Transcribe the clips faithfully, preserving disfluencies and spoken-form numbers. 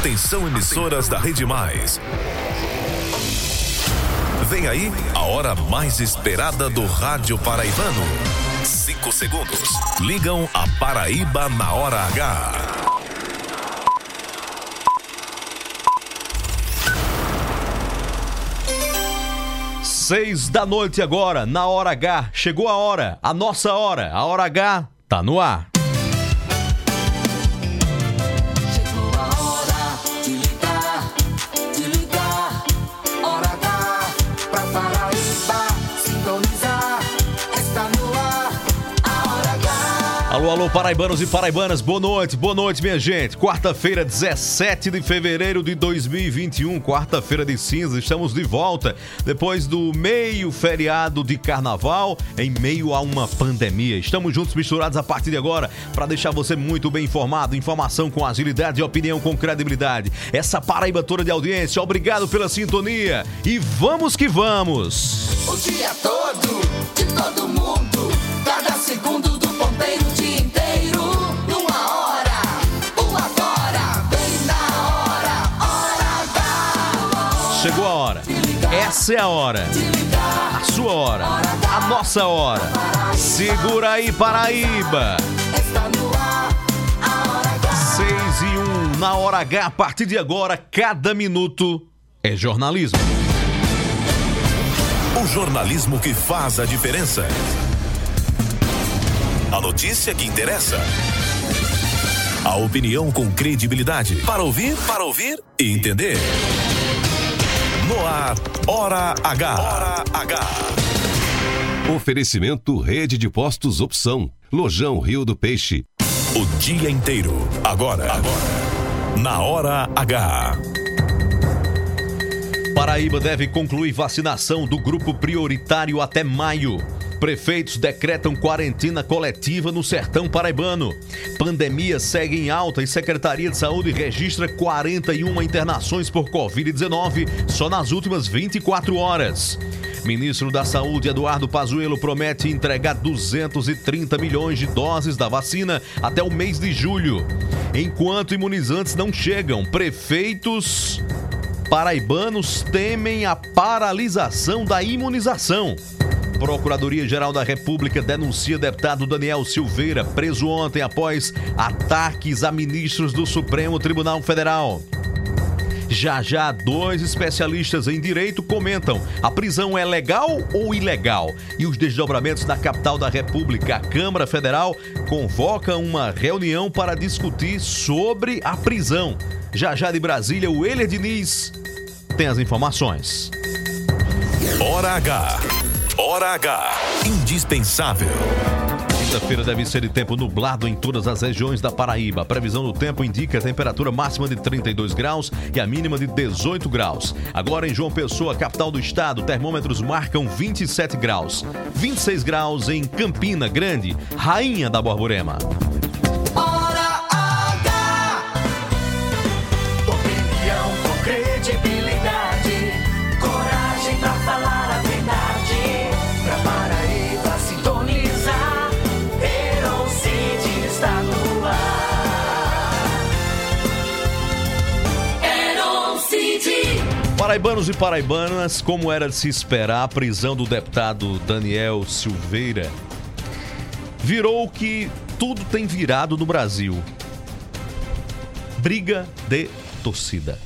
Atenção, emissoras da Rede Mais. Vem aí a hora mais esperada do rádio paraibano. Cinco segundos. Ligam a Paraíba na hora H. Seis da noite agora, na hora H. Chegou a hora, a nossa hora. A hora H tá no ar. Alô, alô, paraibanos e paraibanas, boa noite, boa noite, minha gente. Quarta-feira, dezessete de fevereiro de dois mil e vinte e um, quarta-feira de cinza, estamos de volta depois do meio feriado de carnaval, em meio a uma pandemia. Estamos juntos, misturados a partir de agora, para deixar você muito bem informado, informação com agilidade e opinião com credibilidade. Essa Paraíba toda de audiência, obrigado pela sintonia e vamos que vamos. O dia todo, de todo mundo, cada segundo do ponteiro, o dia inteiro, numa hora, o agora, bem na hora, hora da... Chegou a hora, essa é a hora, a sua hora, a nossa hora. Segura aí, Paraíba. Está no ar, a hora H. seis e um, na hora H, a partir de agora, cada minuto é jornalismo. O jornalismo que faz a diferença. A notícia que interessa. A opinião com credibilidade. Para ouvir, para ouvir e entender. No ar, Hora H. Hora H. Oferecimento Rede de Postos Opção. Lojão Rio do Peixe. O dia inteiro. Agora. Agora. Na Hora H. Paraíba deve concluir vacinação do grupo prioritário até maio. Prefeitos decretam quarentena coletiva no sertão paraibano. Pandemia segue em alta e Secretaria de Saúde registra quarenta e uma internações por covid dezenove só nas últimas vinte e quatro horas. Ministro da Saúde, Eduardo Pazuello, promete entregar duzentos e trinta milhões de doses da vacina até o mês de julho. Enquanto imunizantes não chegam, prefeitos paraibanos temem a paralisação da imunização. Procuradoria-Geral da República denuncia deputado Daniel Silveira, preso ontem após ataques a ministros do Supremo Tribunal Federal. Já já, dois especialistas em direito comentam: a prisão é legal ou ilegal? E os desdobramentos na capital da República. A Câmara Federal convoca uma reunião para discutir sobre a prisão. Já já de Brasília, o Euler Diniz tem as informações. Hora H. Hora H. Indispensável. Quinta-feira deve ser de tempo nublado em todas as regiões da Paraíba. A previsão do tempo indica a temperatura máxima de trinta e dois graus e a mínima de dezoito graus. Agora em João Pessoa, capital do estado, termômetros marcam vinte e sete graus. vinte e seis graus em Campina Grande, rainha da Borborema. Hora H. Opinião com credibilidade, coragem pra falar a verdade, pra Paraíba sintonizar, Heron City está no ar. Heron City. Paraibanos e paraibanas, como era de se esperar, a prisão do deputado Daniel Silveira virou o que tudo tem virado no Brasil: briga de torcida.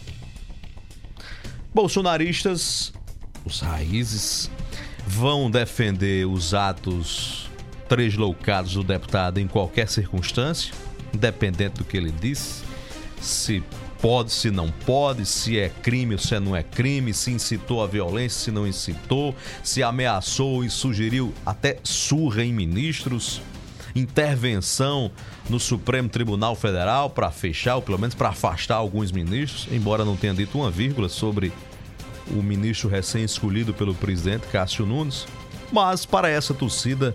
Bolsonaristas, os raízes, vão defender os atos tresloucados do deputado em qualquer circunstância, independente do que ele disse, se pode, se não pode, se é crime ou se não é crime, se incitou a violência, se não incitou, se ameaçou e sugeriu até surra em ministros, intervenção no Supremo Tribunal Federal para fechar, ou pelo menos para afastar alguns ministros, embora não tenha dito uma vírgula sobre o ministro recém-escolhido pelo presidente Cássio Nunes. Mas para essa torcida,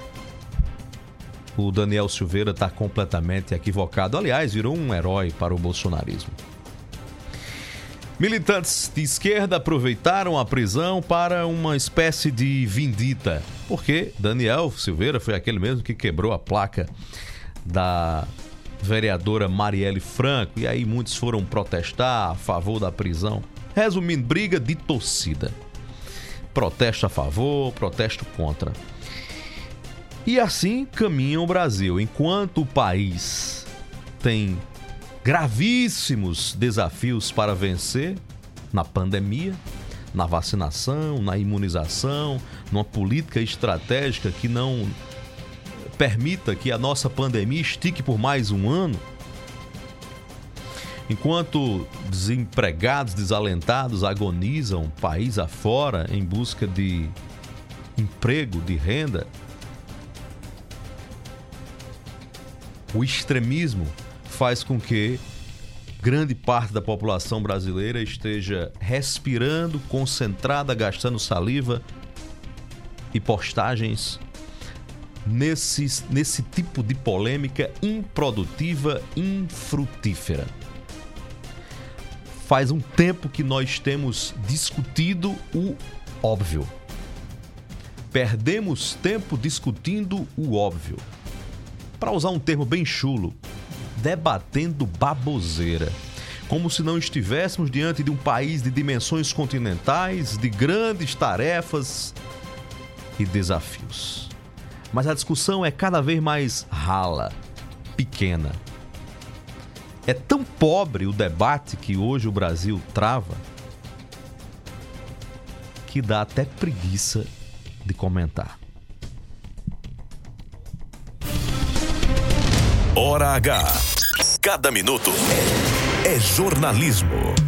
o Daniel Silveira está completamente equivocado. Aliás, virou um herói para o bolsonarismo. Militantes de esquerda aproveitaram a prisão para uma espécie de vindita, porque Daniel Silveira foi aquele mesmo que quebrou a placa da vereadora Marielle Franco, e aí muitos foram protestar a favor da prisão. Resumindo, briga de torcida. Protesto a favor, protesto contra. E assim caminha o Brasil. Enquanto o país tem gravíssimos desafios para vencer na pandemia, na vacinação, na imunização, numa política estratégica que não permita que a nossa pandemia estique por mais um ano. Enquanto desempregados, desalentados agonizam país afora em busca de emprego, de renda, o extremismo faz com que grande parte da população brasileira esteja respirando, concentrada, gastando saliva e postagens nesse, nesse tipo de polêmica improdutiva, infrutífera. Faz um tempo que nós temos discutido o óbvio. Perdemos tempo discutindo o óbvio. Para usar um termo bem chulo, debatendo baboseira. Como se não estivéssemos diante de um país de dimensões continentais, de grandes tarefas e desafios. Mas a discussão é cada vez mais rala, pequena. É tão pobre o debate que hoje o Brasil trava que dá até preguiça de comentar. Hora H. Cada minuto é jornalismo.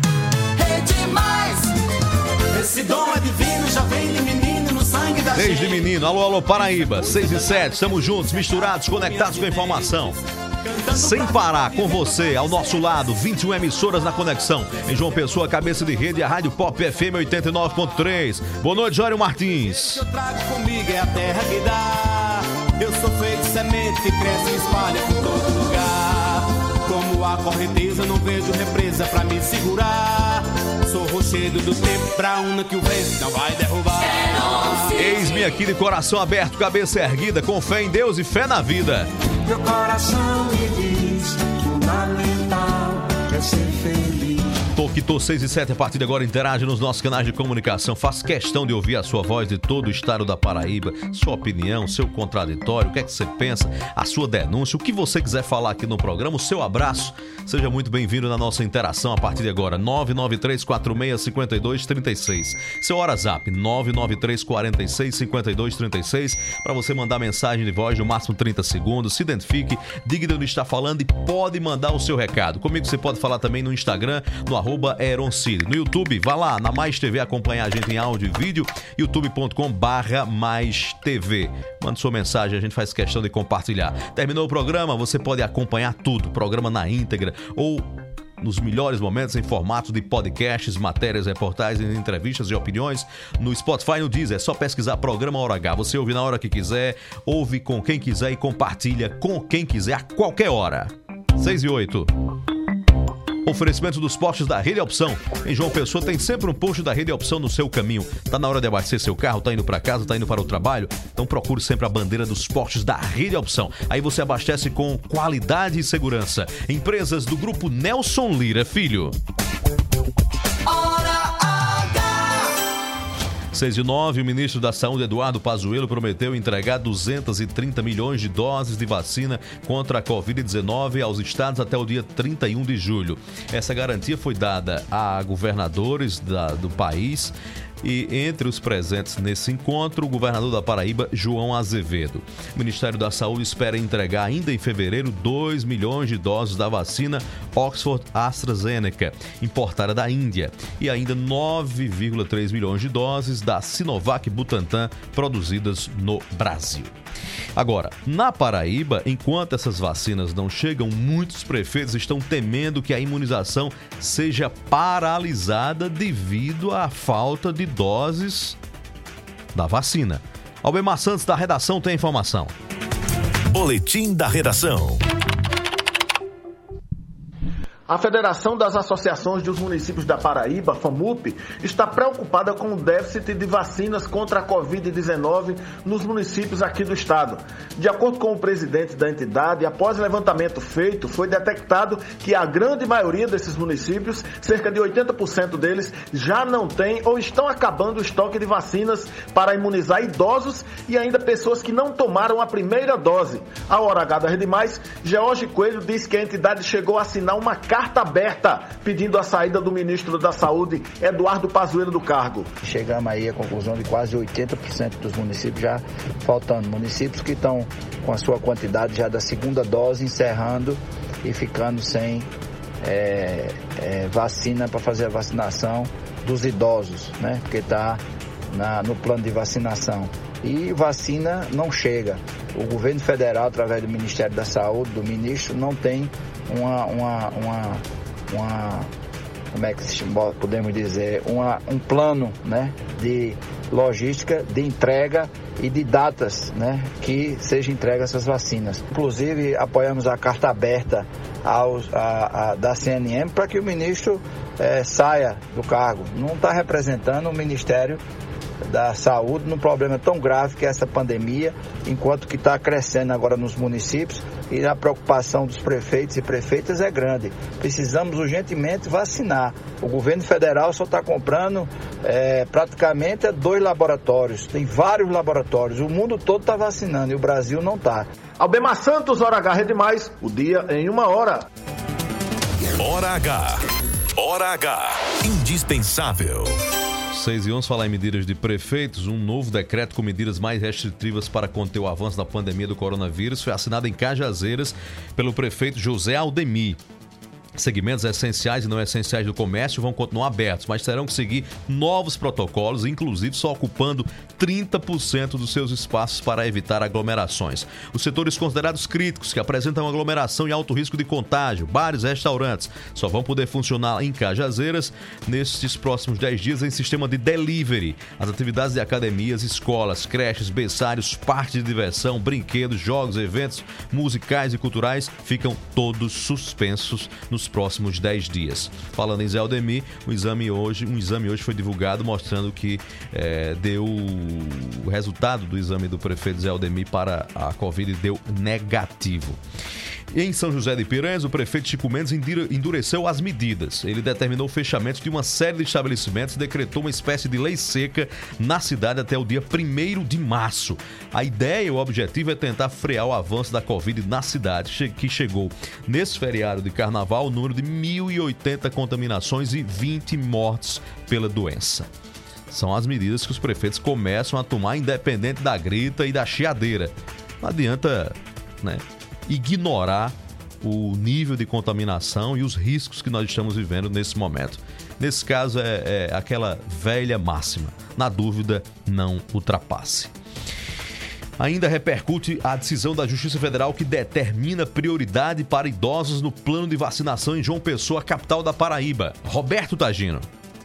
É demais. Esse dom é divino, já vem de menino no sangue da gente. Desde menino, alô, alô, Paraíba, seis e sete, estamos juntos, misturados, conectados com a informação. Sem parar, com você, ao nosso lado, vinte e uma emissoras na conexão. Em João Pessoa, cabeça de rede, a Rádio Pop F M oitenta e nove ponto três. Boa noite, Jório Martins. Eu trago comigo é a terra que dá. Eu sou feito semente que cresce e espalha por todo lugar. Como a correnteza, não vejo represa pra me segurar. Sou rochedo do tempo pra uma que o vento não vai derrubar. Eis-me aqui de coração aberto, cabeça erguida, com fé em Deus e fé na vida. Meu coração me diz, fundamental é ser feliz. Toquito seis e sete, a partir de agora interage nos nossos canais de comunicação. Faz questão de ouvir a sua voz de todo o estado da Paraíba, sua opinião, seu contraditório, o que é que você pensa, a sua denúncia, o que você quiser falar aqui no programa, o seu abraço. Seja muito bem-vindo na nossa interação a partir de agora. nove nove três quatro seis cinco dois três seis. Seu WhatsApp nove nove três quatro seis cinco dois três seis para você mandar mensagem de voz no máximo trinta segundos. Se identifique, diga de onde está falando e pode mandar o seu recado. Comigo você pode falar também no Instagram, no arroba Eroncid. No YouTube, vá lá na Mais T V acompanhar a gente em áudio e vídeo, youtube ponto com barra mais T V. Mande sua mensagem, a gente faz questão de compartilhar. Terminou o programa, você pode acompanhar tudo, programa na íntegra ou nos melhores momentos em formato de podcasts, matérias, reportagens, entrevistas e opiniões no Spotify, no Deezer. É só pesquisar Programa Hora H. Você ouve na hora que quiser, ouve com quem quiser e compartilha com quem quiser a qualquer hora. seis e oito. Oferecimento dos postos da Rede Opção. Em João Pessoa tem sempre um posto da Rede Opção no seu caminho. Tá na hora de abastecer seu carro, tá indo para casa, tá indo para o trabalho? Então procure sempre a bandeira dos postos da Rede Opção. Aí você abastece com qualidade e segurança. Empresas do grupo Nelson Lira Filho. seis e nove, o ministro da Saúde, Eduardo Pazuello, prometeu entregar duzentos e trinta milhões de doses de vacina contra a covid dezenove aos estados até o dia trinta e um de julho. Essa garantia foi dada a governadores da, do país e entre os presentes nesse encontro, o governador da Paraíba, João Azevedo. O Ministério da Saúde espera entregar ainda em fevereiro dois milhões de doses da vacina Oxford AstraZeneca, importada da Índia, e ainda nove vírgula três milhões de doses da Sinovac Butantan, produzidas no Brasil. Agora, na Paraíba, enquanto essas vacinas não chegam, muitos prefeitos estão temendo que a imunização seja paralisada devido à falta de doses da vacina. Albemar Santos, da redação, tem informação. Boletim da redação. A Federação das Associações dos Municípios da Paraíba, FAMUP, está preocupada com o déficit de vacinas contra a covid dezenove nos municípios aqui do estado. De acordo com o presidente da entidade, após o levantamento feito, foi detectado que a grande maioria desses municípios, cerca de oitenta por cento deles, já não tem ou estão acabando o estoque de vacinas para imunizar idosos e ainda pessoas que não tomaram a primeira dose. A Hora H da Rede Mais, George Coelho diz que a entidade chegou a assinar uma carta aberta pedindo a saída do ministro da Saúde, Eduardo Pazuello, do cargo. Chegamos aí à conclusão de quase oitenta por cento dos municípios já faltando. Municípios que estão com a sua quantidade já da segunda dose encerrando e ficando sem é, é, vacina para fazer a vacinação dos idosos, né? Porque está no plano de vacinação. E vacina não chega. O governo federal, através do Ministério da Saúde, do ministro, não tem uma, uma, uma, uma como é que podemos dizer, uma, um plano, né, de logística, de entrega e de datas, né, que seja entregue essas vacinas. Inclusive, apoiamos a carta aberta aos, a, a, da C N M para que o ministro é, saia do cargo. Não está representando o Ministério da Saúde num problema tão grave que é essa pandemia, enquanto que está crescendo agora nos municípios e a preocupação dos prefeitos e prefeitas é grande. Precisamos urgentemente vacinar. O governo federal só está comprando é, praticamente dois laboratórios, tem vários laboratórios, o mundo todo está vacinando e o Brasil não está. Albemar Santos, Hora H Rede Mais, o dia em uma hora. Hora H. Hora H. Indispensável. seis e onze, falar em medidas de prefeitos. Um novo decreto com medidas mais restritivas para conter o avanço da pandemia do coronavírus foi assinado em Cajazeiras pelo prefeito José Aldemir. Segmentos essenciais e não essenciais do comércio vão continuar abertos, mas terão que seguir novos protocolos, inclusive só ocupando trinta por cento dos seus espaços para evitar aglomerações. Os setores considerados críticos, que apresentam aglomeração e alto risco de contágio, bares e restaurantes, só vão poder funcionar em Cajazeiras nestes próximos dez dias em sistema de delivery. As atividades de academias, escolas, creches, berçários, parques de diversão, brinquedos, jogos, eventos musicais e culturais ficam todos suspensos nos próximos dez dias. Falando em Zé Aldemir, um exame hoje, um exame hoje foi divulgado mostrando que é, deu o resultado do exame do prefeito Zé Aldemir para a Covid deu negativo. Em São José de Piranhas, o prefeito Chico Mendes endureceu as medidas. Ele determinou o fechamento de uma série de estabelecimentos e decretou uma espécie de lei seca na cidade até o dia primeiro de março. A ideia, o objetivo é tentar frear o avanço da Covid na cidade, que chegou nesse feriado de carnaval ao número de mil e oitenta contaminações e vinte mortes pela doença. São as medidas que os prefeitos começam a tomar independente da grita e da chiadeira. Não adianta, né, ignorar o nível de contaminação e os riscos que nós estamos vivendo nesse momento. Nesse caso é, é aquela velha máxima: na dúvida, não ultrapasse. Ainda repercute a decisão da Justiça Federal que determina prioridade para idosos no plano de vacinação em João Pessoa, capital da Paraíba. Roberto Tagino.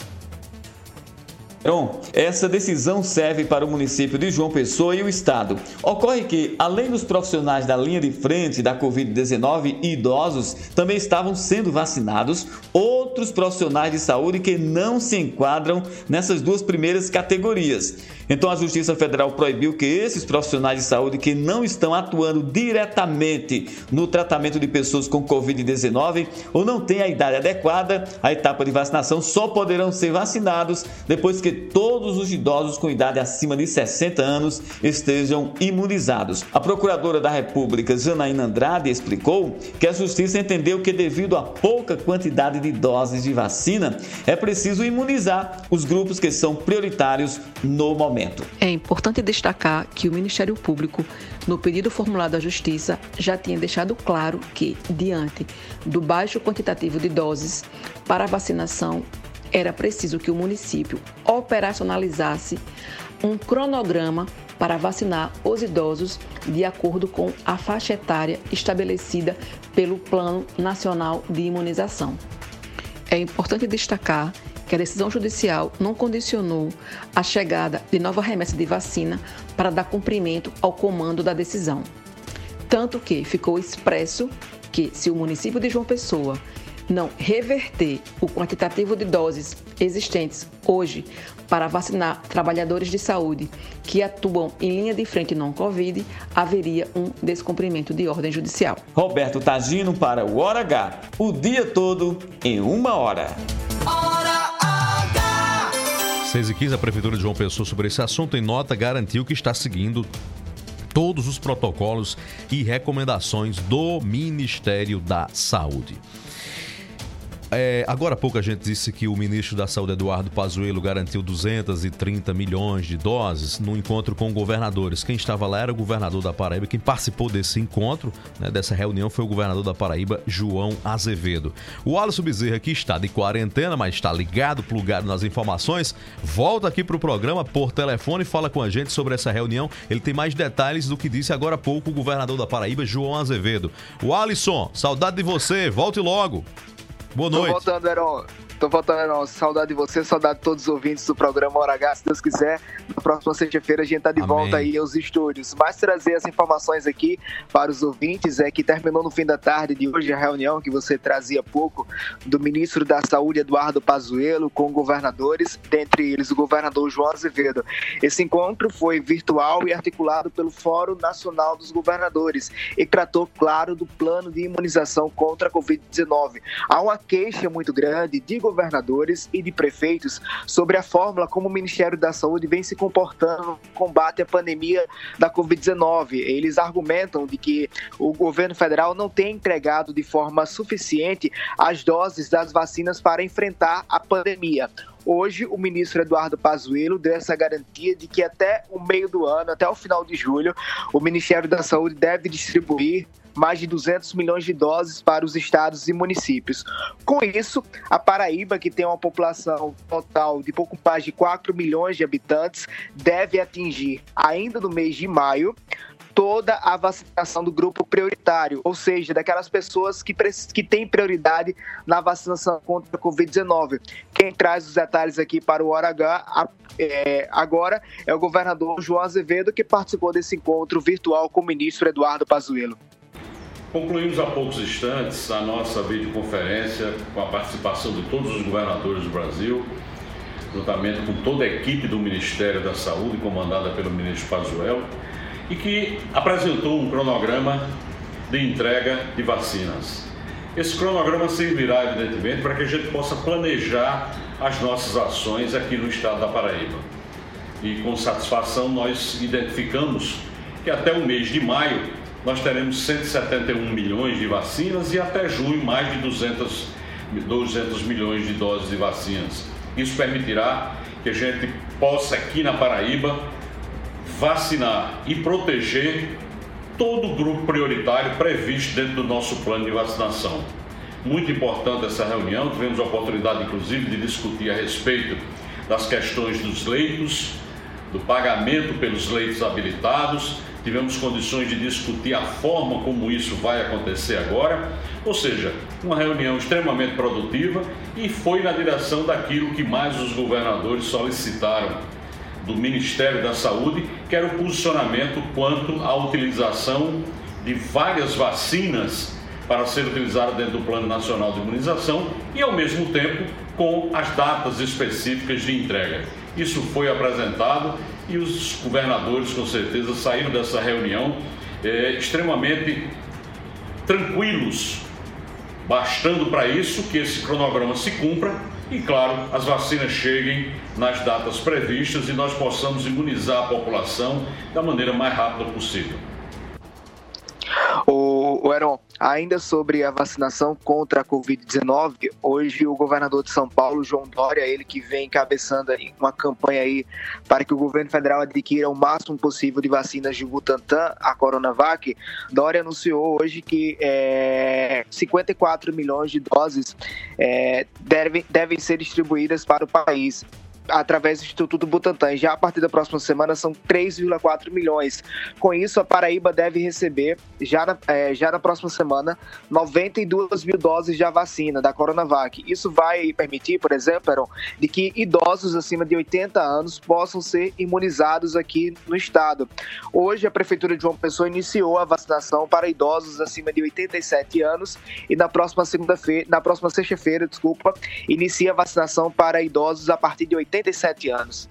Bom, essa decisão serve para o município de João Pessoa e o estado. Ocorre que, além dos profissionais da linha de frente da covid dezenove e idosos, também estavam sendo vacinados outros profissionais de saúde que não se enquadram nessas duas primeiras categorias. Então, a Justiça Federal proibiu que esses profissionais de saúde que não estão atuando diretamente no tratamento de pessoas com covid dezenove ou não têm a idade adequada à etapa de vacinação só poderão ser vacinados depois que todos os idosos com idade acima de sessenta anos estejam imunizados. A Procuradora da República, Janaína Andrade, explicou que a Justiça entendeu que, devido à pouca quantidade de doses de vacina, é preciso imunizar os grupos que são prioritários no momento. É importante destacar que o Ministério Público, no pedido formulado à Justiça, já tinha deixado claro que, diante do baixo quantitativo de doses para a vacinação, era preciso que o município operacionalizasse um cronograma para vacinar os idosos de acordo com a faixa etária estabelecida pelo Plano Nacional de Imunização. É importante destacar que a decisão judicial não condicionou a chegada de nova remessa de vacina para dar cumprimento ao comando da decisão. Tanto que ficou expresso que, se o município de João Pessoa não reverter o quantitativo de doses existentes hoje para vacinar trabalhadores de saúde que atuam em linha de frente não Covid, haveria um descumprimento de ordem judicial. Roberto Tagino para o Hora H, o dia todo em uma hora. Hora H! seis e quinze, a Prefeitura de João Pessoa, sobre esse assunto, em nota, garantiu que está seguindo todos os protocolos e recomendações do Ministério da Saúde. É, agora há pouco a gente disse que o ministro da Saúde, Eduardo Pazuello, garantiu duzentos e trinta milhões de doses no encontro com governadores. Quem estava lá era o governador da Paraíba. Quem participou desse encontro, né, dessa reunião, foi o governador da Paraíba, João Azevedo. O Alisson Bezerra, que está de quarentena, mas está ligado, plugado nas informações, volta aqui para o programa por telefone e fala com a gente sobre essa reunião. Ele tem mais detalhes do que disse agora há pouco o governador da Paraíba, João Azevedo. O Alisson, saudade de você, volte logo. Boa noite. Tô voltando, Heron. Tô voltando, Heron. Saudade de você, saudade de todos os ouvintes do programa Hora H. Se Deus quiser, na próxima sexta-feira a gente tá de Amém. volta aí aos estúdios. Mas trazer as informações aqui para os ouvintes é que terminou no fim da tarde de hoje a reunião que você trazia há pouco do ministro da Saúde, Eduardo Pazuello, com governadores, dentre eles o governador João Azevedo. Esse encontro foi virtual e articulado pelo Fórum Nacional dos Governadores e tratou, claro, do plano de imunização contra a covid dezenove. Há uma queixa muito grande de governadores e de prefeitos sobre a fórmula como o Ministério da Saúde vem se comportando no combate à pandemia da covid dezenove. Eles argumentam de que o governo federal não tem entregado de forma suficiente as doses das vacinas para enfrentar a pandemia. Hoje, o ministro Eduardo Pazuello deu essa garantia de que até o meio do ano, até o final de julho, o Ministério da Saúde deve distribuir mais de duzentos milhões de doses para os estados e municípios. Com isso, a Paraíba, que tem uma população total de pouco mais de quatro milhões de habitantes, deve atingir, ainda no mês de maio, toda a vacinação do grupo prioritário, ou seja, daquelas pessoas que, que têm prioridade na vacinação contra a covid dezenove. Quem traz os detalhes aqui para o Hora H é, agora é o governador João Azevedo, que participou desse encontro virtual com o ministro Eduardo Pazuello. Concluímos há poucos instantes a nossa videoconferência com a participação de todos os governadores do Brasil, juntamente com toda a equipe do Ministério da Saúde, comandada pelo ministro Pazuello, e que apresentou um cronograma de entrega de vacinas. Esse cronograma servirá, evidentemente, para que a gente possa planejar as nossas ações aqui no estado da Paraíba. E com satisfação nós identificamos que até o mês de maio nós teremos cento e setenta e um milhões de vacinas e até junho mais de duzentos milhões de doses de vacinas. Isso permitirá que a gente possa aqui na Paraíba vacinar e proteger todo o grupo prioritário previsto dentro do nosso plano de vacinação. Muito importante essa reunião, tivemos a oportunidade inclusive de discutir a respeito das questões dos leitos, do pagamento pelos leitos habilitados, tivemos condições de discutir a forma como isso vai acontecer agora, ou seja, uma reunião extremamente produtiva e foi na direção daquilo que mais os governadores solicitaram do Ministério da Saúde, que era o posicionamento quanto à utilização de várias vacinas para ser utilizada dentro do Plano Nacional de Imunização e, ao mesmo tempo, com as datas específicas de entrega. Isso foi apresentado e os governadores, com certeza, saíram dessa reunião é, extremamente tranquilos, bastando para isso que esse cronograma se cumpra e, claro, as vacinas cheguem nas datas previstas e nós possamos imunizar a população da maneira mais rápida possível. O, o Heron, ainda sobre a vacinação contra a covid dezenove, hoje o governador de São Paulo, João Dória, ele que vem encabeçando aí uma campanha aí para que o governo federal adquira o máximo possível de vacinas de Butantan, a Coronavac, Dória anunciou hoje que é, cinquenta e quatro milhões de doses é, devem, devem ser distribuídas para o país. através do Instituto Butantan. Já a partir da próxima semana são três vírgula quatro milhões. Com isso, a Paraíba deve receber, já na, é, já na próxima semana, noventa e duas mil doses da vacina da Coronavac. Isso vai permitir, por exemplo, Heron, de que idosos acima de oitenta anos possam ser imunizados aqui no estado. Hoje, a Prefeitura de João Pessoa iniciou a vacinação para idosos acima de oitenta e sete anos e na próxima segunda-feira, na próxima sexta-feira, desculpa, inicia a vacinação para idosos a partir de oitenta e sete anos.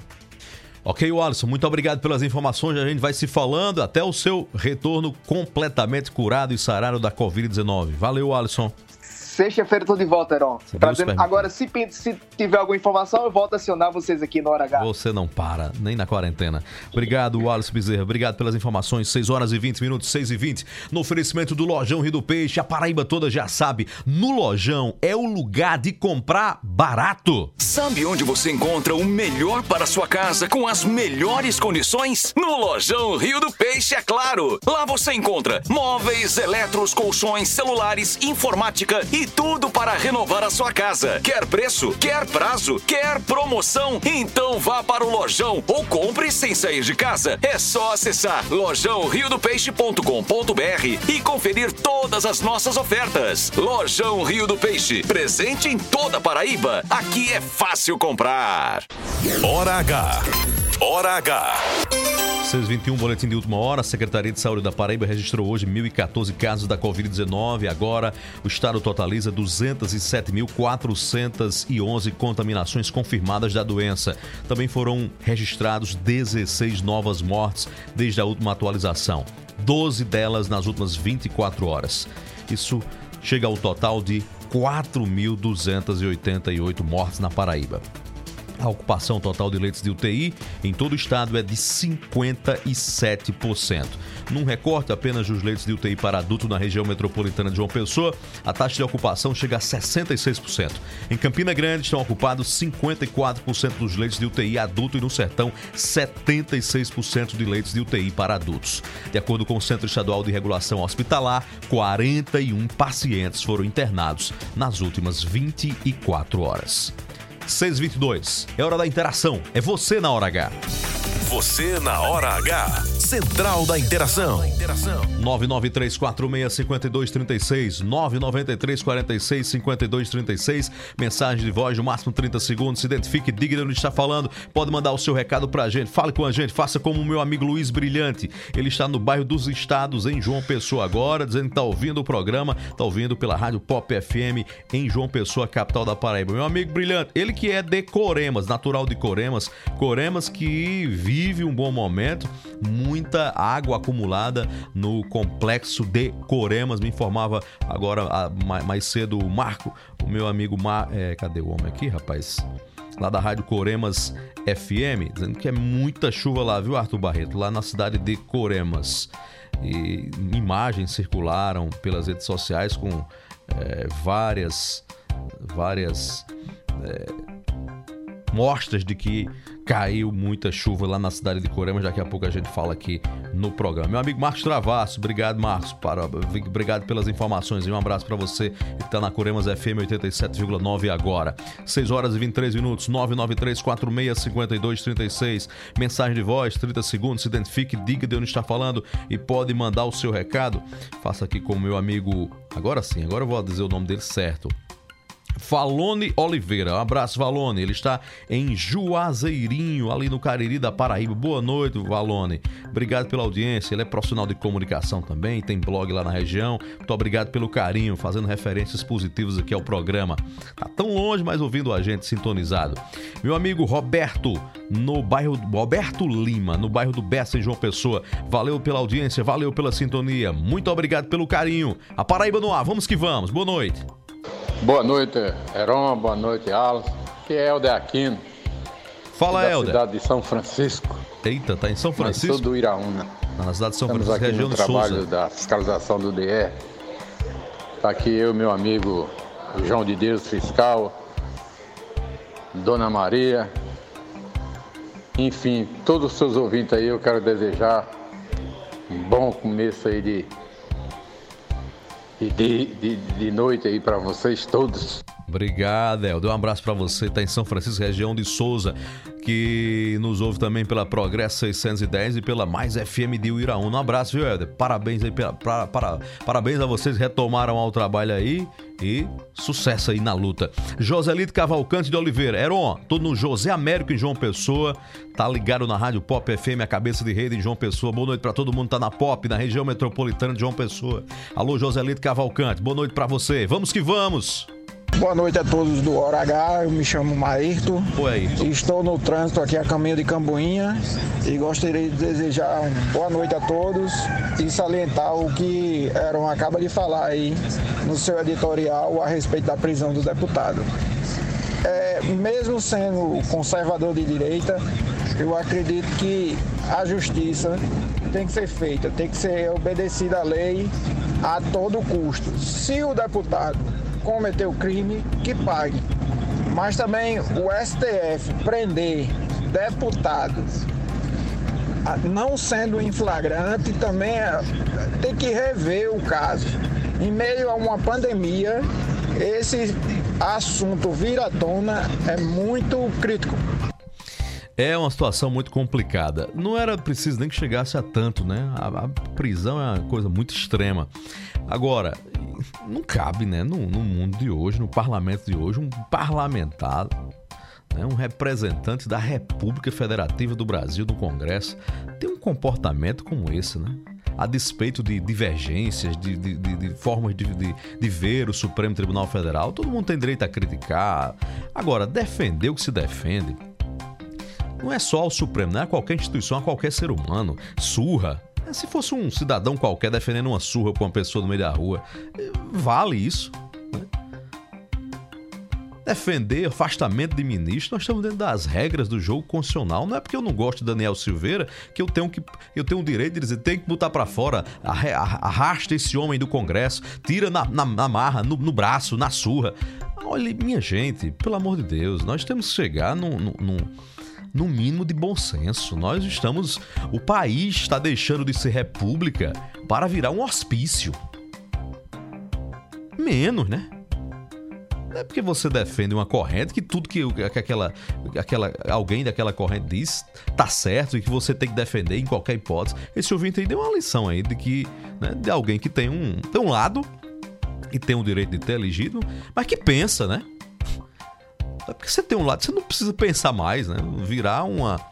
Ok, Alisson, muito obrigado pelas informações. A gente vai se falando até o seu retorno completamente curado e sarado da covid dezenove. Valeu, Alisson. Sexta-feira estou de volta, Heron. Agora, se, se tiver alguma informação, eu volto a acionar vocês aqui no Hora H. Você não para, nem na quarentena. Obrigado, Alisson Bezerra. Obrigado pelas informações. seis horas e vinte minutos, seis e vinte. No oferecimento do Lojão Rio do Peixe, a Paraíba toda já sabe. No Lojão é o lugar de comprar barato. Sabe onde você encontra o melhor para sua casa com as melhores condições? No Lojão Rio do Peixe, é claro. Lá você encontra móveis, eletros, colchões, celulares, informática e tudo para renovar a sua casa. Quer preço? Quer prazo? Quer promoção? Então vá para o Lojão ou compre sem sair de casa. É só acessar lojão rio do peixe ponto com ponto b r e conferir todas as nossas ofertas. Lojão Rio do Peixe, presente em toda a Paraíba. Aqui é fácil comprar. Hora H. Hora H. seis e vinte e um, boletim de última hora. A Secretaria de Saúde da Paraíba registrou hoje mil e quatorze casos da covid dezenove. Agora, o estado totaliza duzentos e sete mil quatrocentos e onze contaminações confirmadas da doença. Também foram registrados dezesseis novas mortes desde a última atualização. doze delas nas últimas vinte e quatro horas. Isso chega ao total de quatro mil duzentos e oitenta e oito mortes na Paraíba. A ocupação total de leitos de U T I em todo o estado é de cinquenta e sete por cento. Num recorte apenas dos leitos de U T I para adulto na região metropolitana de João Pessoa, a taxa de ocupação chega a sessenta e seis por cento. Em Campina Grande estão ocupados cinquenta e quatro por cento dos leitos de U T I adulto e no Sertão setenta e seis por cento de leitos de U T I para adultos. De acordo com o Centro Estadual de Regulação Hospitalar, quarenta e um pacientes foram internados nas últimas vinte e quatro horas. seis e vinte e dois, é hora da interação, é você na Hora H. Você na Hora H, Central da Interação. nove nove três quatro seis cinco dois três seis, nove nove três quatro seis cinco dois três seis, mensagem de voz no máximo trinta segundos, se identifique, diga de onde está falando, pode mandar o seu recado pra gente, fale com a gente, faça como o meu amigo Luiz Brilhante, ele está no bairro dos Estados, em João Pessoa agora, dizendo que está ouvindo o programa, está ouvindo pela Rádio Pop F M em João Pessoa, capital da Paraíba. Meu amigo Brilhante, ele que é de Coremas, natural de Coremas, Coremas que vive um bom momento, muita água acumulada no complexo de Coremas, me informava agora mais cedo o Marco, o meu amigo Mar... É, cadê o homem aqui, rapaz? Lá da Rádio Coremas F M, dizendo que é muita chuva lá, viu, Arthur Barreto? Lá na cidade de Coremas. E imagens circularam pelas redes sociais com é, várias, várias é, mostras de que caiu muita chuva lá na cidade de Coremas. Daqui a pouco a gente fala aqui no programa. Meu amigo Marcos Travasso, obrigado, Marcos, para, obrigado pelas informações e um abraço para você que está na Coremas F M oitenta e sete vírgula nove agora. seis horas e vinte e três minutos, nove nove três quatro seis cinco dois três seis, mensagem de voz, trinta segundos, se identifique, diga de onde está falando e pode mandar o seu recado. Faça aqui com o meu amigo, agora sim, agora eu vou dizer o nome dele certo. Valone Oliveira, um abraço, Valone, ele está em Juazeirinho, ali no Cariri da Paraíba. Boa noite, Valone, obrigado pela audiência, ele é profissional de comunicação também, tem blog lá na região, muito obrigado pelo carinho, fazendo referências positivas aqui ao programa, tá tão longe, mas ouvindo a gente sintonizado. Meu amigo Roberto, no bairro, Roberto Lima, no bairro do Bessa, em João Pessoa, valeu pela audiência, valeu pela sintonia, muito obrigado pelo carinho, a Paraíba no ar, vamos que vamos, boa noite. Boa noite, Heron, boa noite, Alisson, que é Helder Aquino. Fala, da Helder. Cidade de São Francisco. Eita, tá em São Francisco? Mas sou do Iraúna. Na cidade de São Estamos Francisco, aqui região no do trabalho Souza. da fiscalização do D E. Está aqui eu, meu amigo João de Deus, fiscal, Dona Maria, enfim, todos os seus ouvintes aí, eu quero desejar um bom começo aí de... E de, de, de noite aí para vocês todos. Obrigado, Helder. Um abraço para você, tá em São Francisco, região de Souza, que nos ouve também pela Progresso seiscentos e dez e pela Mais F M de Uiraúna. Um abraço, viu, Helder? Parabéns aí, pra, pra, para, parabéns a vocês, retomaram ao trabalho aí e sucesso aí na luta. Joselito Cavalcante de Oliveira. Heron, tô no José Américo em João Pessoa, tá ligado na Rádio Pop F M, a cabeça de rede em João Pessoa. Boa noite pra todo mundo, tá na Pop, na região metropolitana de João Pessoa. Alô, Joselito Cavalcante, boa noite pra você. Vamos que vamos! Boa noite a todos do Hora H, eu me chamo Maírto. Oi. Estou no trânsito aqui a caminho de Camboinha e gostaria de desejar uma boa noite a todos e salientar o que Heron acaba de falar aí no seu editorial a respeito da prisão do deputado. É, mesmo sendo conservador de direita, eu acredito que a justiça tem que ser feita, tem que ser obedecida à lei a todo custo. Se o deputado cometeu crime, que pague. Mas também o S T F prender deputados não sendo em flagrante também é, tem que rever o caso. Em meio a uma pandemia, esse assunto vir à tona é muito crítico. É uma situação muito complicada. Não era preciso nem que chegasse a tanto, né? A, a prisão é uma coisa muito extrema. Agora, não cabe, né? No, no mundo de hoje, no parlamento de hoje, um parlamentar, né? Um representante da República Federativa do Brasil no Congresso tem um comportamento como esse, né? A despeito de divergências, de, de, de, de formas de, de, de ver o Supremo Tribunal Federal, todo mundo tem direito a criticar. Agora, defender o que se defende não é só o Supremo, não é a qualquer instituição, a qualquer ser humano. Surra. Se fosse um cidadão qualquer defendendo uma surra com uma pessoa no meio da rua, vale isso, né? Defender afastamento de ministro, nós estamos dentro das regras do jogo constitucional. Não é porque eu não gosto de Daniel Silveira que eu tenho, que, eu tenho o direito de dizer, tem que botar pra fora, arrasta esse homem do Congresso, tira na, na, na marra, no, no braço, na surra. Olha, minha gente, pelo amor de Deus, nós temos que chegar num... num, num no mínimo de bom senso. Nós estamos... O país está deixando de ser república para virar um hospício. Menos, né? Não é porque você defende uma corrente que tudo que, que aquela, aquela, alguém daquela corrente diz tá certo e que você tem que defender em qualquer hipótese. Esse ouvinte aí deu uma lição aí de que, né, de alguém que tem um, tem um lado e tem o direito de ter elegido, mas que pensa, né? É porque você tem um lado, você não precisa pensar mais, né? Virar uma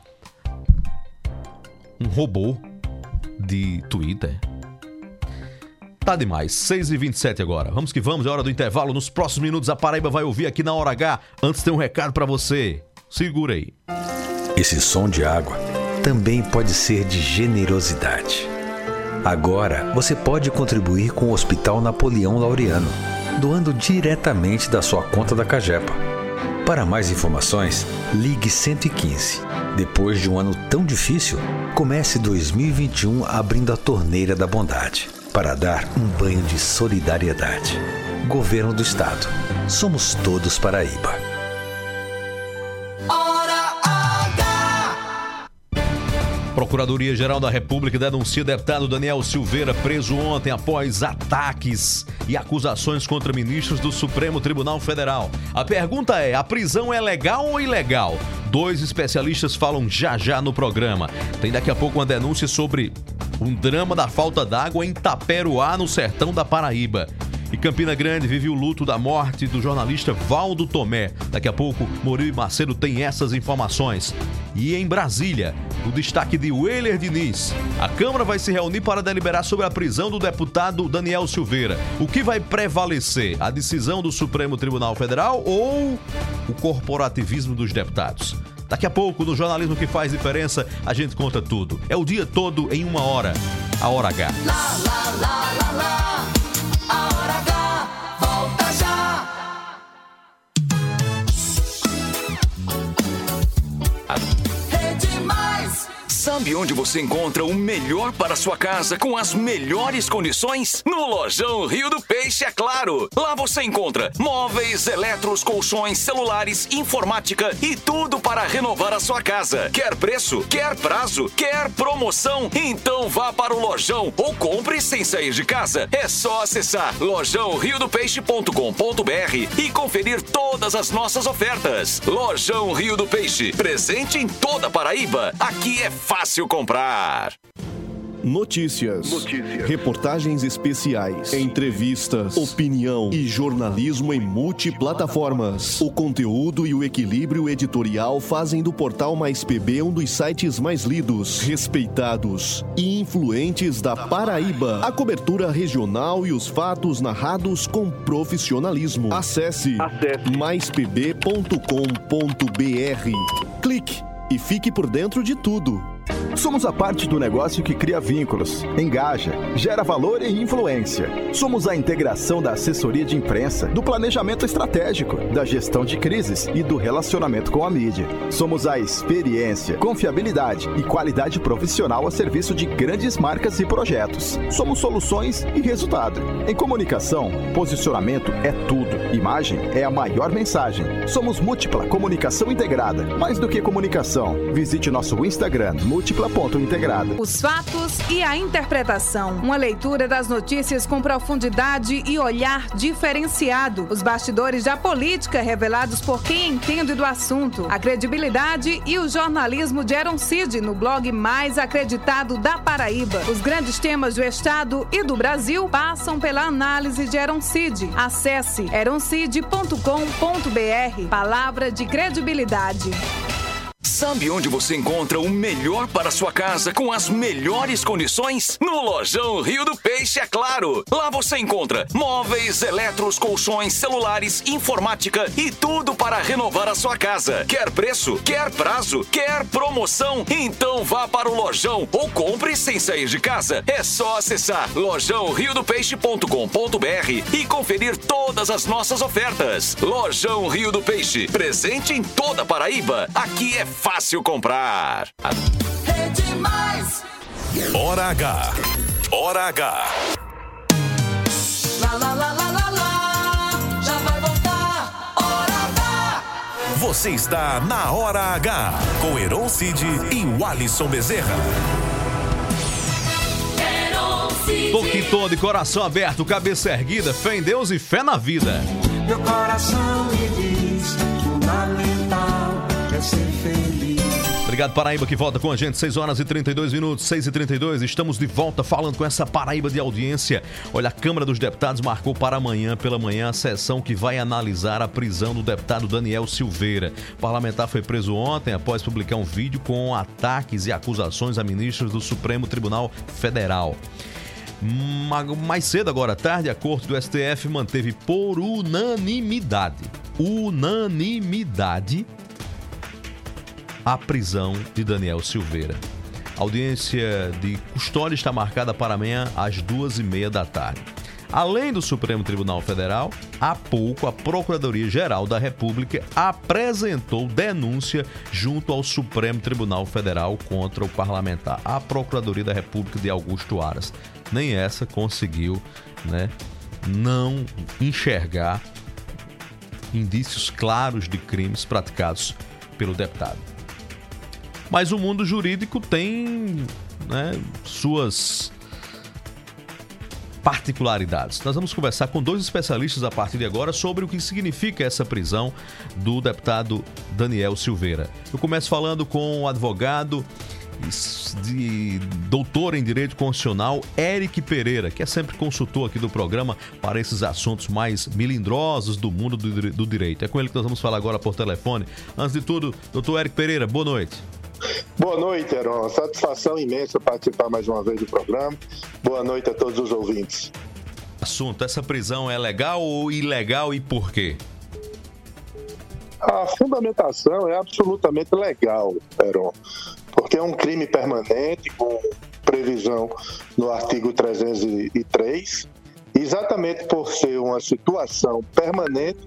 um robô de Twitter. Tá demais. seis e vinte e sete agora. Vamos que vamos, é hora do intervalo. Nos próximos minutos a Paraíba vai ouvir aqui na Hora H. Antes tem um recado pra você. Segura aí. Esse som de água também pode ser de generosidade. Agora você pode contribuir com o Hospital Napoleão Laureano, doando diretamente da sua conta da Cagepa. Para mais informações, ligue cento e quinze. Depois de um ano tão difícil, comece dois mil e vinte e um abrindo a torneira da bondade para dar um banho de solidariedade. Governo do Estado. Somos todos Paraíba. Procuradoria-Geral da República denuncia deputado Daniel Silveira preso ontem após ataques e acusações contra ministros do Supremo Tribunal Federal. A pergunta é, a prisão é legal ou ilegal? Dois especialistas falam já já no programa. Tem daqui a pouco uma denúncia sobre um drama da falta d'água em Taperoá, no sertão da Paraíba. E Campina Grande vive o luto da morte do jornalista Valdo Tomé. Daqui a pouco, Murilo Macedo tem essas informações. E em Brasília, o destaque de Weiler Diniz. A Câmara vai se reunir para deliberar sobre a prisão do deputado Daniel Silveira. O que vai prevalecer? A decisão do Supremo Tribunal Federal ou o corporativismo dos deputados? Daqui a pouco, no Jornalismo que Faz Diferença, a gente conta tudo. É o dia todo em uma hora. A Hora H. Lá, lá, lá, lá, lá. A Hora H volta já. Rede Mais. São Sabe onde você encontra o melhor para sua casa com as melhores condições? No Lojão Rio do Peixe, é claro. Lá você encontra móveis, eletros, colchões, celulares, informática e tudo para renovar a sua casa. Quer preço? Quer prazo? Quer promoção? Então vá para o Lojão ou compre sem sair de casa. É só acessar lojão rio do peixe ponto com ponto b r e conferir todas as nossas ofertas. Lojão Rio do Peixe, presente em toda Paraíba. Aqui é fácil comprar. Notícias, Notícias, reportagens especiais, entrevistas, opinião e jornalismo em multiplataformas. O conteúdo e o equilíbrio editorial fazem do Portal Mais P B um dos sites mais lidos, respeitados e influentes da Paraíba. A cobertura regional e os fatos narrados com profissionalismo. Acesse, Acesse. mais p b ponto com ponto b r. Clique e fique por dentro de tudo. Somos a parte do negócio que cria vínculos, engaja, gera valor e influência. Somos a integração da assessoria de imprensa, do planejamento estratégico, da gestão de crises e do relacionamento com a mídia. Somos a experiência, confiabilidade e qualidade profissional a serviço de grandes marcas e projetos. Somos soluções e resultado. Em comunicação, posicionamento é tudo. Imagem é a maior mensagem. Somos Múltipla Comunicação Integrada. Mais do que comunicação, visite nosso Instagram, múltipla ponto integrada. Os fatos e a interpretação. Uma leitura das notícias com profundidade e olhar diferenciado. Os bastidores da política revelados por quem entende do assunto. A credibilidade e o jornalismo de Eron Cid no blog mais acreditado da Paraíba. Os grandes temas do estado e do Brasil passam pela análise de Eron Cid. Acesse eron cid ponto com ponto b r. Palavra de credibilidade. Sabe onde você encontra o melhor para sua casa com as melhores condições? No Lojão Rio do Peixe, é claro. Lá você encontra móveis, eletros, colchões, celulares, informática e tudo para renovar a sua casa. Quer preço? Quer prazo? Quer promoção? Então vá para o Lojão ou compre sem sair de casa. É só acessar lojão rio do peixe ponto com ponto b r e conferir todas as nossas ofertas. Lojão Rio do Peixe, presente em toda Paraíba. Aqui é fácil comprar. É demais. Hora H. Hora H. Lá, lá, lá, lá, lá, lá. Já vai voltar. Hora H. Você está na Hora H com Eron Cid e o Alisson Bezerra. Toquinho de coração aberto, cabeça erguida, fé em Deus e fé na vida. Meu coração me diz, fundamental é ser feliz. Obrigado, Paraíba, que volta com a gente, seis horas e trinta e dois minutos, seis e trinta e dois, estamos de volta falando com essa Paraíba de audiência. Olha, a Câmara dos Deputados marcou para amanhã, pela manhã, a sessão que vai analisar a prisão do deputado Daniel Silveira. O parlamentar foi preso ontem após publicar um vídeo com ataques e acusações a ministros do Supremo Tribunal Federal. Mais cedo, agora à tarde, a Corte do S T F manteve por unanimidade, unanimidade, a prisão de Daniel Silveira. A audiência de custódia está marcada para amanhã às duas e meia da tarde. Além do Supremo Tribunal Federal, há pouco a Procuradoria-Geral da República apresentou denúncia junto ao Supremo Tribunal Federal contra o parlamentar. A Procuradoria da República de Augusto Aras. Nem essa conseguiu, né, não enxergar indícios claros de crimes praticados pelo deputado. Mas o mundo jurídico tem, né, suas particularidades. Nós vamos conversar com dois especialistas a partir de agora sobre o que significa essa prisão do deputado Daniel Silveira. Eu começo falando com o advogado de doutor em Direito Constitucional, Eric Pereira, que é sempre consultor aqui do programa para esses assuntos mais melindrosos do mundo do, do direito. É com ele que nós vamos falar agora por telefone. Antes de tudo, doutor Eric Pereira, boa noite. Boa noite, Heron. Satisfação imensa participar mais uma vez do programa. Boa noite a todos os ouvintes. Assunto, essa prisão é legal ou ilegal e por quê? A fundamentação é absolutamente legal, Heron, porque é um crime permanente com previsão no artigo trezentos e três, exatamente por ser uma situação permanente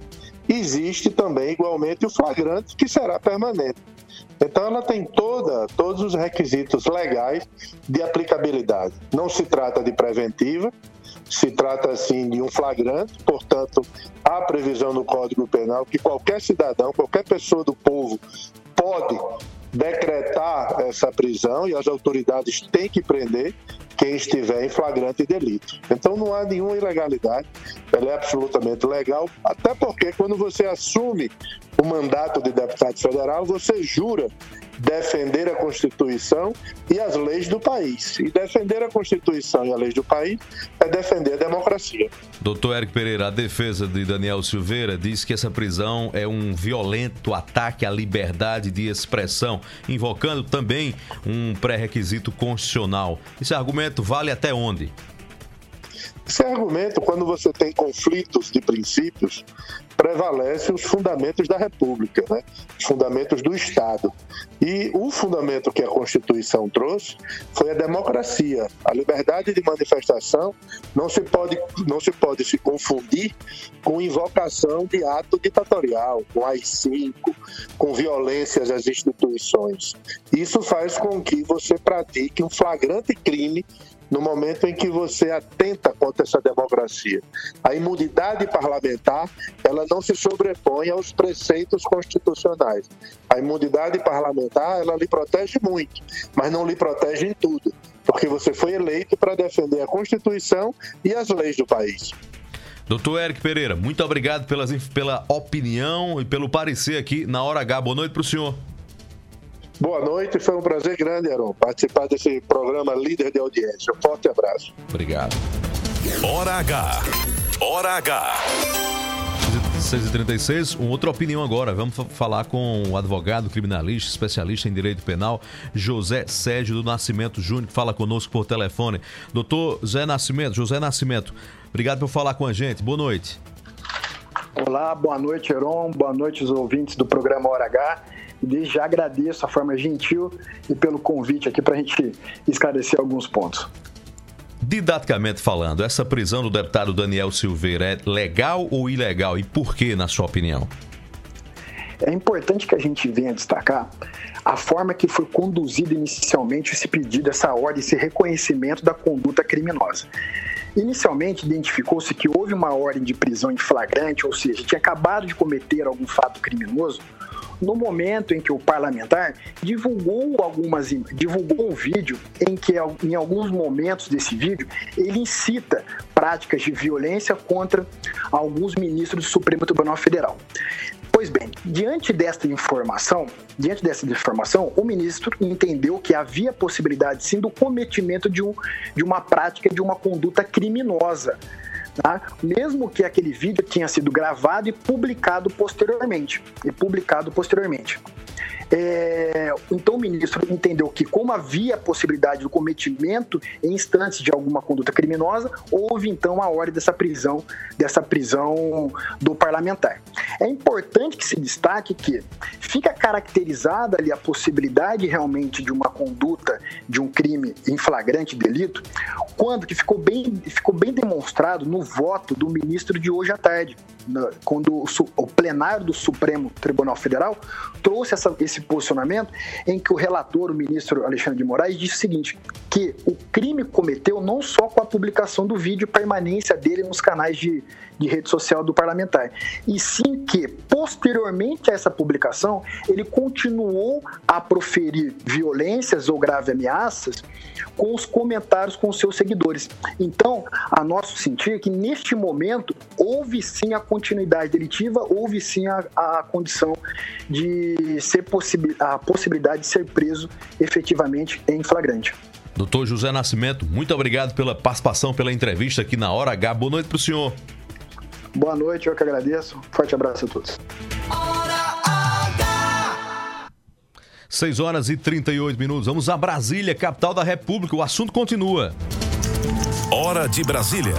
existe também igualmente o flagrante, que será permanente. Então ela tem toda, todos os requisitos legais de aplicabilidade. Não se trata de preventiva, se trata assim de um flagrante, portanto há previsão no Código Penal que qualquer cidadão, qualquer pessoa do povo pode decretar essa prisão e as autoridades têm que prender quem estiver em flagrante delito. Então não há nenhuma ilegalidade, ela é absolutamente legal, até porque quando você assume o mandato de deputado federal, você jura defender a Constituição e as leis do país. E defender a Constituição e as leis do país é defender a democracia. Doutor Érico Pereira, a defesa de Daniel Silveira diz que essa prisão é um violento ataque à liberdade de expressão, invocando também um pré-requisito constitucional. Esse argumento vale até onde? Esse argumento, quando você tem conflitos de princípios, prevalece os fundamentos da República, né? Os fundamentos do Estado. E o fundamento que a Constituição trouxe foi a democracia. A liberdade de manifestação não se pode, não se pode se confundir com invocação de ato ditatorial, com A I cinco, com violências às instituições. Isso faz com que você pratique um flagrante crime no momento em que você atenta contra essa democracia. A imunidade parlamentar, ela não se sobrepõe aos preceitos constitucionais. A imunidade parlamentar, ela lhe protege muito, mas não lhe protege em tudo, porque você foi eleito para defender a Constituição e as leis do país. Doutor Érico Pereira, muito obrigado pelas, pela opinião e pelo parecer aqui na Hora H. Boa noite para o senhor. Boa noite, foi um prazer grande, Heron, participar desse programa líder de audiência. Um forte abraço. Obrigado. Hora H. Hora H. seis e trinta e seis, uma outra opinião agora. Vamos falar com o advogado criminalista, especialista em direito penal, José Sérgio do Nascimento Júnior, que fala conosco por telefone. Doutor Zé Nascimento, José Nascimento, obrigado por falar com a gente. Boa noite. Olá, boa noite, Heron. Boa noite aos ouvintes do programa Hora H. Desde já agradeço a forma gentil e pelo convite aqui para a gente esclarecer alguns pontos. Didaticamente falando, essa prisão do deputado Daniel Silveira é legal ou ilegal e por que, na sua opinião? É importante que a gente venha destacar a forma que foi conduzida inicialmente esse pedido, essa ordem, esse reconhecimento da conduta criminosa. Inicialmente, identificou-se que houve uma ordem de prisão em flagrante, ou seja, tinha acabado de cometer algum fato criminoso, no momento em que o parlamentar divulgou, algumas, divulgou um vídeo em que, em alguns momentos desse vídeo, ele incita práticas de violência contra alguns ministros do Supremo Tribunal Federal. Pois bem, diante desta informação, diante dessa informação, o ministro entendeu que havia possibilidade, sim, do cometimento de, um, de uma prática, de uma conduta criminosa, tá? Mesmo que aquele vídeo tenha sido gravado e publicado posteriormente, e publicado posteriormente. É, então o ministro entendeu que, como havia a possibilidade do cometimento em instantes de alguma conduta criminosa, houve então a ordem dessa prisão, dessa prisão do parlamentar. É importante que se destaque que fica caracterizada ali a possibilidade realmente de uma conduta, de um crime em flagrante delito, quando que ficou bem, ficou bem demonstrado no voto do ministro de hoje à tarde, quando o, o plenário do Supremo Tribunal Federal trouxe essa, esse posicionamento em que o relator, o ministro Alexandre de Moraes, disse o seguinte, que o crime cometeu não só com a publicação do vídeo e permanência dele nos canais de, de rede social do parlamentar, e sim que, posteriormente a essa publicação, ele continuou a proferir violências ou graves ameaças com os comentários com os seus seguidores. Então, a nosso sentir que neste momento houve sim a continuidade delitiva, houve sim a, a condição de ser possi- a possibilidade de ser preso efetivamente em flagrante. Doutor José Nascimento, muito obrigado pela participação, pela entrevista aqui na Hora H. Boa noite para o senhor. Boa noite, eu que agradeço. Forte abraço a todos. seis horas e trinta e oito minutos. Vamos a Brasília, capital da República. O assunto continua. Hora de Brasília.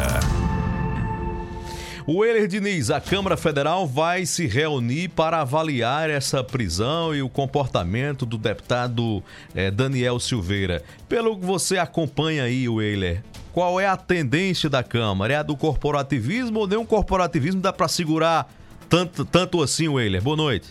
O Euler Diniz, a Câmara Federal vai se reunir para avaliar essa prisão e o comportamento do deputado eh, Daniel Silveira. Pelo que você acompanha aí, Euler, qual é a tendência da Câmara? É a do corporativismo ou nem um corporativismo dá para segurar tanto, tanto assim, Weiler? Boa noite.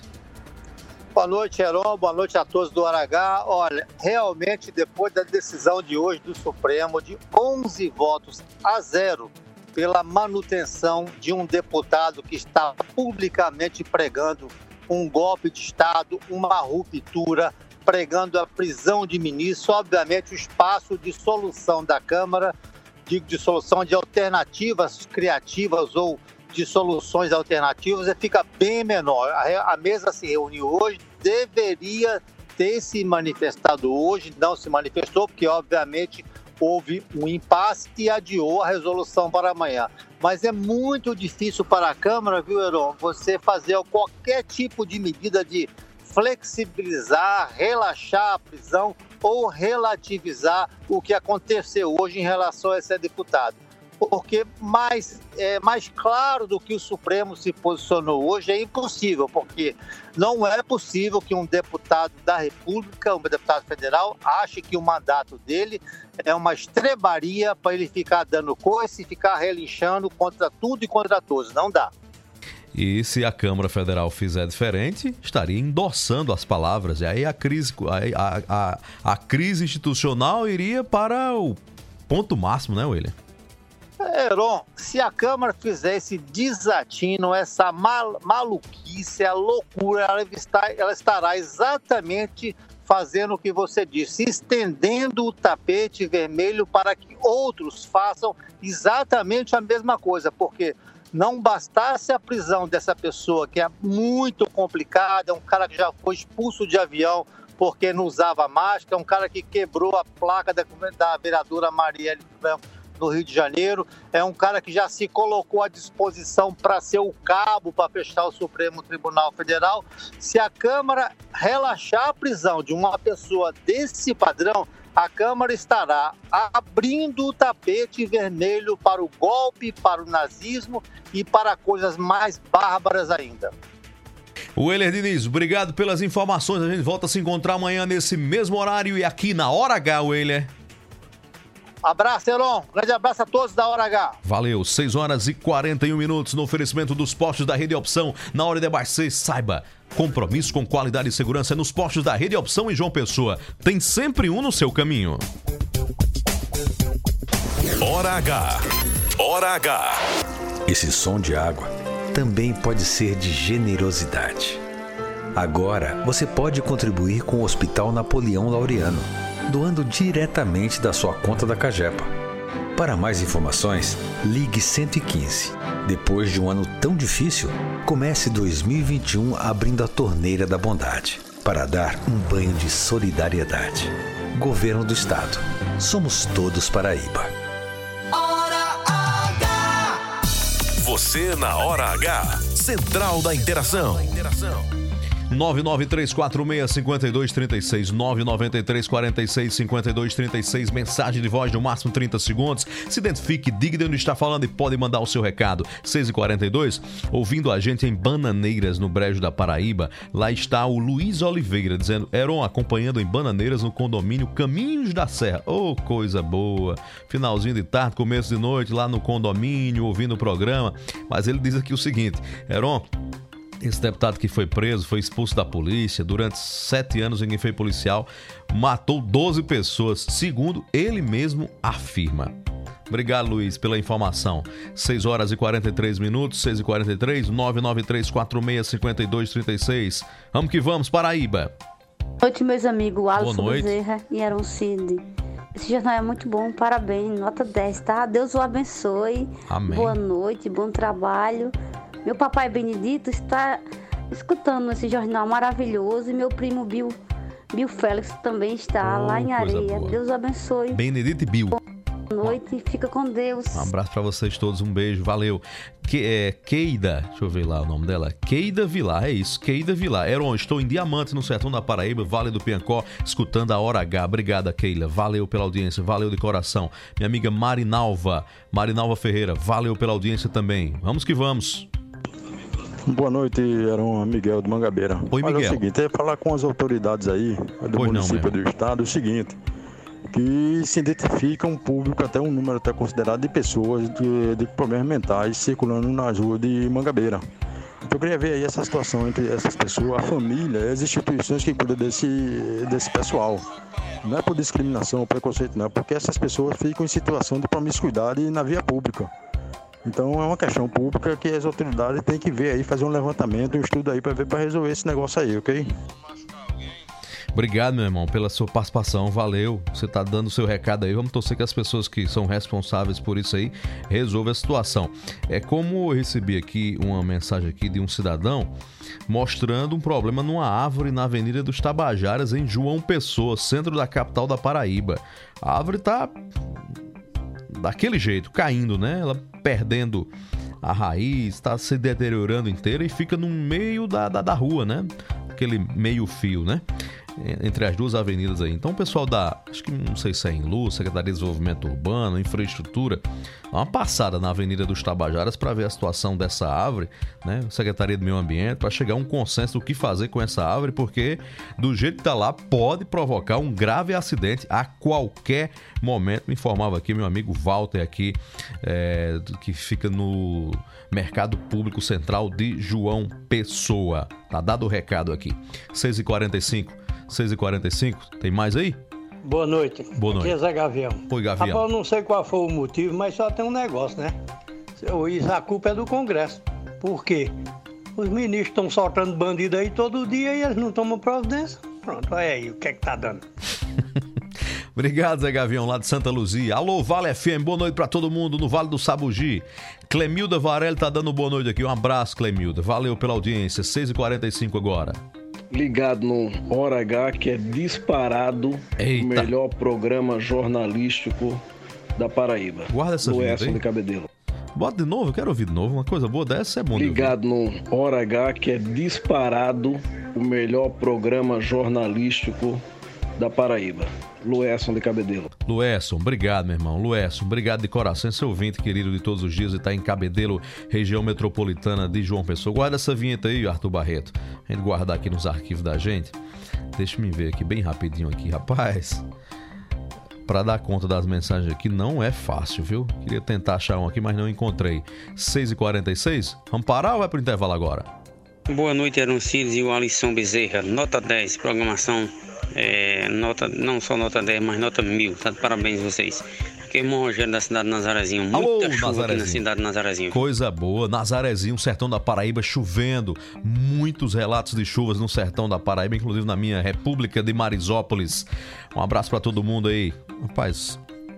Boa noite, Heron. Boa noite a todos do Hora H. Olha, realmente, depois da decisão de hoje do Supremo, de onze votos a zero pela manutenção de um deputado que está publicamente pregando um golpe de Estado, uma ruptura, pregando a prisão de ministros, obviamente o espaço de solução da Câmara, de, de solução de alternativas criativas ou de soluções alternativas, fica bem menor. A, a mesa se reuniu hoje, deveria ter se manifestado hoje, não se manifestou, porque obviamente houve um impasse e adiou a resolução para amanhã. Mas é muito difícil para a Câmara, viu, Heron, você fazer qualquer tipo de medida de flexibilizar, relaxar a prisão ou relativizar o que aconteceu hoje em relação a esse deputado. Porque mais, é, mais claro do que o Supremo se posicionou hoje é impossível, porque não é possível que um deputado da República, um deputado federal, ache que o mandato dele é uma estrebaria para ele ficar dando coice e ficar relinchando contra tudo e contra todos. Não dá. E se a Câmara Federal fizer diferente, estaria endossando as palavras. E aí a crise, a, a, a, a crise institucional iria para o ponto máximo, né, William? Heron, se a Câmara fizer esse desatino, essa mal, maluquice, a loucura, ela, está, ela estará exatamente fazendo o que você disse, estendendo o tapete vermelho para que outros façam exatamente a mesma coisa, porque não bastasse a prisão dessa pessoa, que é muito complicada, é um cara que já foi expulso de avião porque não usava máscara, é um cara que quebrou a placa da, da vereadora Marielle Franco no Rio de Janeiro, é um cara que já se colocou à disposição para ser o cabo para fechar o Supremo Tribunal Federal. Se a Câmara relaxar a prisão de uma pessoa desse padrão, a Câmara estará abrindo o tapete vermelho para o golpe, para o nazismo e para coisas mais bárbaras ainda. Weiler Diniz, obrigado pelas informações. A gente volta a se encontrar amanhã nesse mesmo horário e aqui na Hora H, Weiler. Abraço, Heron. Grande abraço a todos da Hora H. Valeu. seis horas e quarenta e um minutos no oferecimento dos postos da Rede Opção. Na hora de abastecer, saiba, compromisso com qualidade e segurança nos postos da Rede Opção em João Pessoa. Tem sempre um no seu caminho. Hora H. Hora H. Esse som de água também pode ser de generosidade. Agora você pode contribuir com o Hospital Napoleão Laureano, doando diretamente da sua conta da Cagepa. Para mais informações, ligue cento e quinze. Depois de um ano tão difícil, comece dois mil e vinte e um abrindo a torneira da bondade para dar um banho de solidariedade. Governo do Estado. Somos todos Paraíba. Hora H. Você na Hora H. Central da Interação. nove nove três quatro seis cinco dois três seis, nove nove três quatro seis cinco dois três seis, mensagem de voz no máximo trinta segundos. Se identifique, diga de onde está falando e pode mandar o seu recado. seis e quarenta e dois, ouvindo a gente em Bananeiras, no Brejo da Paraíba. Lá está o Luiz Oliveira dizendo: Heron acompanhando em Bananeiras no condomínio Caminhos da Serra. Oh, coisa boa. Finalzinho de tarde, começo de noite, lá no condomínio, ouvindo o programa. Mas ele diz aqui o seguinte: Heron, esse deputado que foi preso, foi expulso da polícia, durante sete anos ninguém foi policial, matou doze pessoas, segundo ele mesmo afirma. Obrigado, Luiz, pela informação. seis horas e quarenta e três minutos, seis e quarenta e três, nove nove três quatro seis cinco dois três seis. Vamos que vamos, Paraíba. Boa noite, meus amigos Alisson noite. Bezerra e Heron Cid. Esse jornal é muito bom, parabéns, nota dez, tá? Deus o abençoe. Amém. Boa noite, bom trabalho. Meu papai Benedito está escutando esse jornal maravilhoso e meu primo Bill, Bill Félix também está Oh, lá em coisa Areia. boa. Deus abençoe. Benedito e Bill. Boa noite e fica com Deus. Um abraço pra vocês todos, um beijo, valeu. Que, é, Keida, deixa eu ver lá o nome dela. Keida Vilar, é isso, Keida Vilar. Heron, estou em Diamante, no sertão da Paraíba, Vale do Piancó, escutando a Hora H. Obrigada, Keila, valeu pela audiência, valeu de coração. Minha amiga Marinalva, Marinalva Ferreira, valeu pela audiência também. Vamos que vamos. Boa noite, era um Miguel de Mangabeira. Oi, Olha, Miguel. é o seguinte, é falar com as autoridades aí do Pois não, município meu. do estado o seguinte, que se identifica um público, até um número até considerado de pessoas de, de problemas mentais circulando nas ruas de Mangabeira. município. Eu queria ver aí essa situação entre essas pessoas, a família, as instituições que cuidam desse, desse pessoal. Não é por discriminação ou preconceito, não, é porque essas pessoas ficam em situação de promiscuidade na via pública. Então é uma questão pública que as autoridades têm que ver aí, fazer um levantamento, um estudo aí para ver, para resolver esse negócio aí, ok? Obrigado, meu irmão, pela sua participação, valeu. Você tá dando o seu recado aí, vamos torcer que as pessoas que são responsáveis por isso aí resolvam a situação. É como eu recebi aqui uma mensagem aqui de um cidadão mostrando um problema numa árvore na Avenida dos Tabajaras, em João Pessoa, centro da capital da Paraíba. A árvore tá daquele jeito, caindo, né? Ela perdendo a raiz, está se deteriorando inteira e fica no meio da, da, da rua, né? Aquele meio fio, né? Entre as duas avenidas aí. Então o pessoal da, acho que não sei se é em Luz, Secretaria de Desenvolvimento Urbano, Infraestrutura, dá uma passada na Avenida dos Tabajaras para ver a situação dessa árvore, né? Secretaria do Meio Ambiente, para chegar a um consenso do que fazer com essa árvore, porque do jeito que tá lá, pode provocar um grave acidente a qualquer momento. Me informava aqui meu amigo Walter aqui, é, que fica no Mercado Público Central de João Pessoa. Tá dado o recado aqui. seis e quarenta e cinco. seis e quarenta e cinco, tem mais aí? Boa noite. Boa noite. Aqui é Zé Gavião. Oi, Gavião. Rapaz, eu não sei qual foi o motivo, mas só tem um negócio, né? Isso, a culpa é do Congresso. Por quê? Os ministros estão soltando bandido aí todo dia e eles não tomam providência. Pronto, olha aí o que é que tá dando. Obrigado, Zé Gavião, lá de Santa Luzia. Alô, Vale F M, boa noite pra todo mundo no Vale do Sabugi. Clemilda Varelli tá dando boa noite aqui. Um abraço, Clemilda. Valeu pela audiência. seis e quarenta e cinco agora. Ligado no Hora H, que é disparado Eita. o melhor programa jornalístico da Paraíba. Guarda essa vinheta vinheta aí. de Cabedelo. Bota de novo, eu quero ouvir de novo. Uma coisa boa dessa é bom de Ligado no Hora H, que é disparado o melhor programa jornalístico da Paraíba. Luerson de Cabedelo. Luerson, obrigado, meu irmão. Luerson, obrigado de coração. Esse ouvinte querido de todos os dias e tá em Cabedelo, região metropolitana de João Pessoa. Guarda essa vinheta aí, Arthur Barreto. A gente guardar aqui nos arquivos da gente. Deixa eu ver aqui, bem rapidinho aqui, rapaz. Pra dar conta das mensagens aqui não é fácil, viu? Queria tentar achar um aqui, mas não encontrei. seis e quarenta e seis, vamos parar ou vai pro intervalo agora? Boa noite, Aroncides e o Alisson Bezerra. Nota dez, programação. É, nota, não só nota dez, mas nota mil. Tá de parabéns vocês. Aqui é o irmão Rogério da cidade de Nazarezinho. Muita Alô, chuva Nazarezinho. aqui na cidade de Nazarezinho. Coisa boa. Nazarezinho, sertão da Paraíba, chovendo. Muitos relatos de chuvas no sertão da Paraíba, inclusive na minha República de Marisópolis. Um abraço pra todo mundo aí. Rapaz,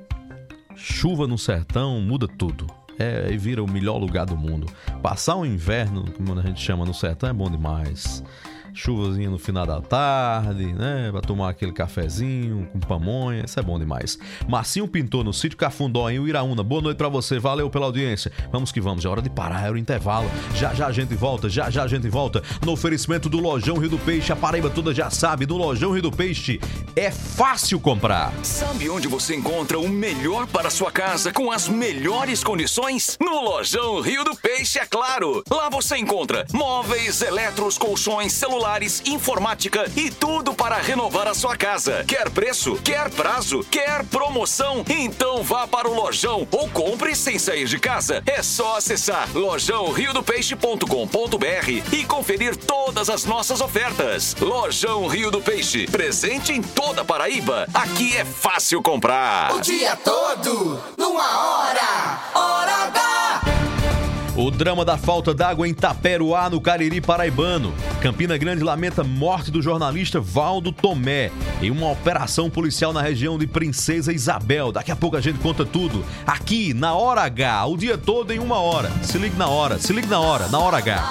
chuva no sertão muda tudo. É, e vira o melhor lugar do mundo. Passar um inverno, como a gente chama no sertão, é bom demais. Chuvazinha no final da tarde, né? Pra tomar aquele cafezinho com pamonha, isso é bom demais. Marcinho Pintor, no sítio Cafundó, em Uiraúna. Boa noite pra você, valeu pela audiência. Vamos que vamos, é hora de parar, é o intervalo. Já já a gente volta, já já a gente volta. No oferecimento do Lojão Rio do Peixe, a Paraíba toda já sabe, no Lojão Rio do Peixe é fácil comprar. Sabe onde você encontra o melhor para sua casa com as melhores condições? No Lojão Rio do Peixe, é claro. Lá você encontra móveis, eletros, colchões, celulares, informática e tudo para renovar a sua casa. Quer preço? Quer prazo? Quer promoção? Então vá para o Lojão ou compre sem sair de casa. É só acessar lojão rio do peixe ponto com ponto b r e conferir todas as nossas ofertas. Lojão Rio do Peixe, presente em toda a Paraíba. Aqui é fácil comprar. O dia todo, numa hora, Hora H. O drama da falta d'água em Taperoá, no Cariri paraibano. Campina Grande lamenta morte do jornalista Valdo Tomé em uma operação policial na região de Princesa Isabel. Daqui a pouco a gente conta tudo aqui na Hora H, o dia todo em uma hora. Se ligue na hora, se ligue na hora, na Hora H.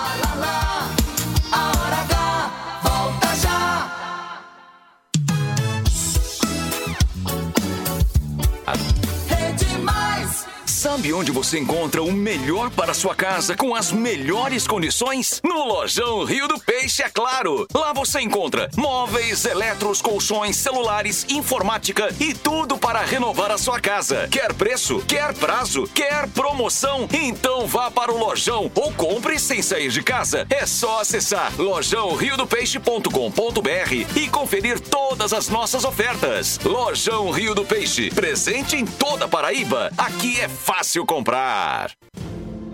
A Hora H volta já. Rede Mais. Sabe onde você encontra o melhor para sua casa com as melhores condições? No Lojão Rio do Peixe, é claro. Lá você encontra móveis, eletros, colchões, celulares, informática e tudo para renovar a sua casa. Quer preço? Quer prazo? Quer promoção? Então vá para o Lojão ou compre sem sair de casa. É só acessar lojão rio do peixe ponto com ponto b r e conferir todas as nossas ofertas. Lojão Rio do Peixe, presente em toda a Paraíba. Aqui é fácil comprar.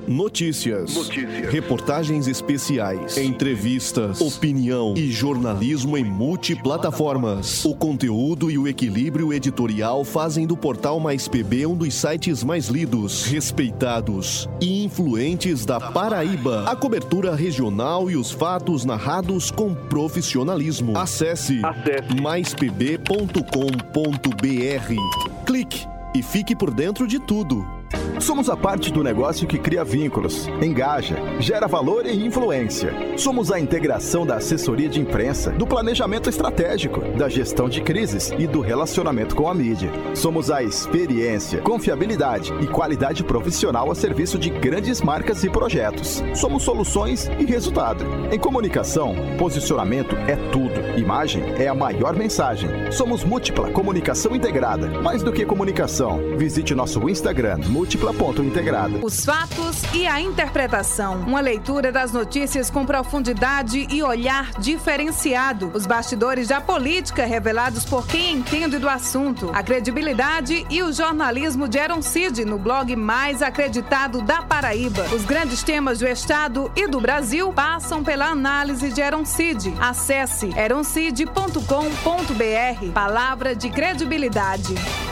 Notícias. Notícias. Reportagens especiais. Entrevistas. Opinião e jornalismo em multiplataformas. O conteúdo e o equilíbrio editorial fazem do Portal Mais P B um dos sites mais lidos, respeitados e influentes da Paraíba. A cobertura regional e os fatos narrados com profissionalismo. Acesse, Acesse. mais p b ponto com ponto b r. Clique e fique por dentro de tudo. Somos a parte do negócio que cria vínculos, engaja, gera valor e influência. Somos a integração da assessoria de imprensa, do planejamento estratégico, da gestão de crises e do relacionamento com a mídia. Somos a experiência, confiabilidade e qualidade profissional a serviço de grandes marcas e projetos. Somos soluções e resultado. Em comunicação, posicionamento é tudo. Imagem é a maior mensagem. Somos Múltipla Comunicação Integrada. Mais do que comunicação, visite nosso Instagram, múltipla ponto integrada. Os fatos e a interpretação. Uma leitura das notícias com profundidade e olhar diferenciado. Os bastidores da política revelados por quem entende do assunto. A credibilidade e o jornalismo de Aaron Cid no blog mais acreditado da Paraíba. Os grandes temas do Estado e do Brasil passam pela análise de Aaron Cid. Acesse aaron cid ponto com ponto b r. Palavra de credibilidade.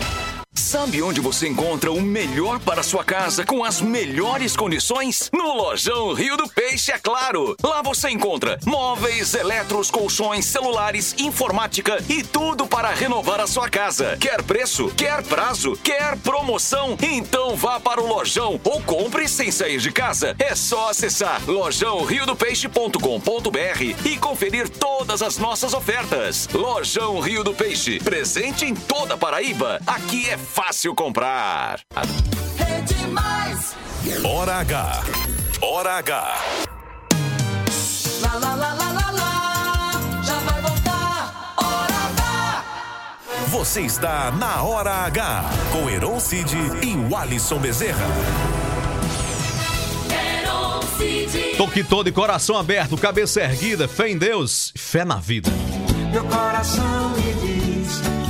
Sabe onde você encontra o melhor para sua casa com as melhores condições? No Lojão Rio do Peixe, é claro! Lá você encontra móveis, eletros, colchões, celulares, informática e tudo para renovar a sua casa. Quer preço? Quer prazo? Quer promoção? Então vá para o Lojão ou compre sem sair de casa. É só acessar lojão rio do peixe ponto com ponto b r e conferir todas as nossas ofertas. Lojão Rio do Peixe, presente em toda a Paraíba. Aqui é fácil comprar. Rede Mais. Hora H. Hora H. Lá, lá, lá, lá, lá, lá. Já vai voltar. Hora H. Você está na Hora H com Aaron Cid e o Alisson Bezerra. Aaron Cid. Toque todo e coração aberto, cabeça erguida, fé em Deus, fé na vida. Meu coração me diz,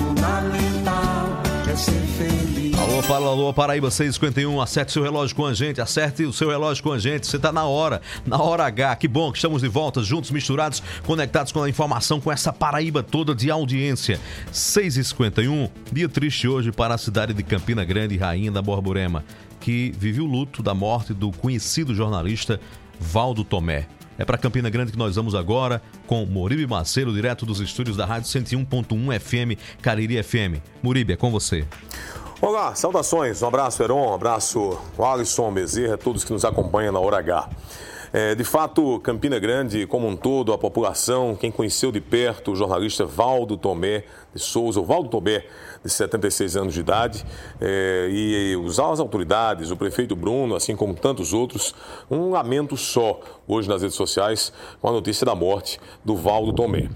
fundamental é ser feliz. Alô, fala, alô, Paraíba seis e cinquenta e um, acerte seu relógio com a gente, acerte o seu relógio com a gente, você tá na hora, na hora H, que bom que estamos de volta, juntos, misturados, conectados com a informação, com essa Paraíba toda de audiência. seis e cinquenta e um, dia triste hoje para a cidade de Campina Grande, rainha da Borborema, que vive o luto da morte do conhecido jornalista Valdo Tomé. É para Campina Grande que nós vamos agora com Muribe Macedo, direto dos estúdios da Rádio cento e um ponto um F M, Cariri F M. Muribe, é com você. Olá, saudações, um abraço Heron, um abraço Alisson Bezerra, todos que nos acompanham na Hora H. É, de fato, Campina Grande, como um todo, a população, quem conheceu de perto o jornalista Valdo Tomé de Souza, o Valdo Tomé, de setenta e seis anos de idade, é, e os, as autoridades, o prefeito Bruno, assim como tantos outros, um lamento só hoje nas redes sociais com a notícia da morte do Valdo Tomé.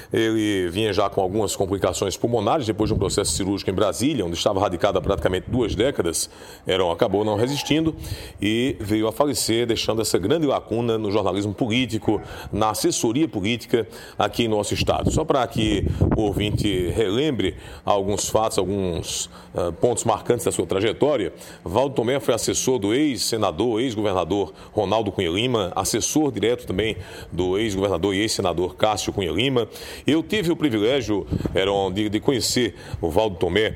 Ele vinha já com algumas complicações pulmonares depois de um processo cirúrgico em Brasília, onde estava radicado há praticamente duas décadas. Heron acabou não resistindo e veio a falecer, deixando essa grande lacuna no jornalismo político, na assessoria política aqui em nosso estado. Só para que o ouvinte relembre alguns fatos, alguns uh, pontos marcantes da sua trajetória, Valdo Tomé foi assessor do ex-senador, ex-governador Ronaldo Cunha Lima, assessor direto também do ex-governador e ex-senador Cássio Cunha Lima. Eu tive o privilégio, Heron, de, de conhecer o Valdo Tomé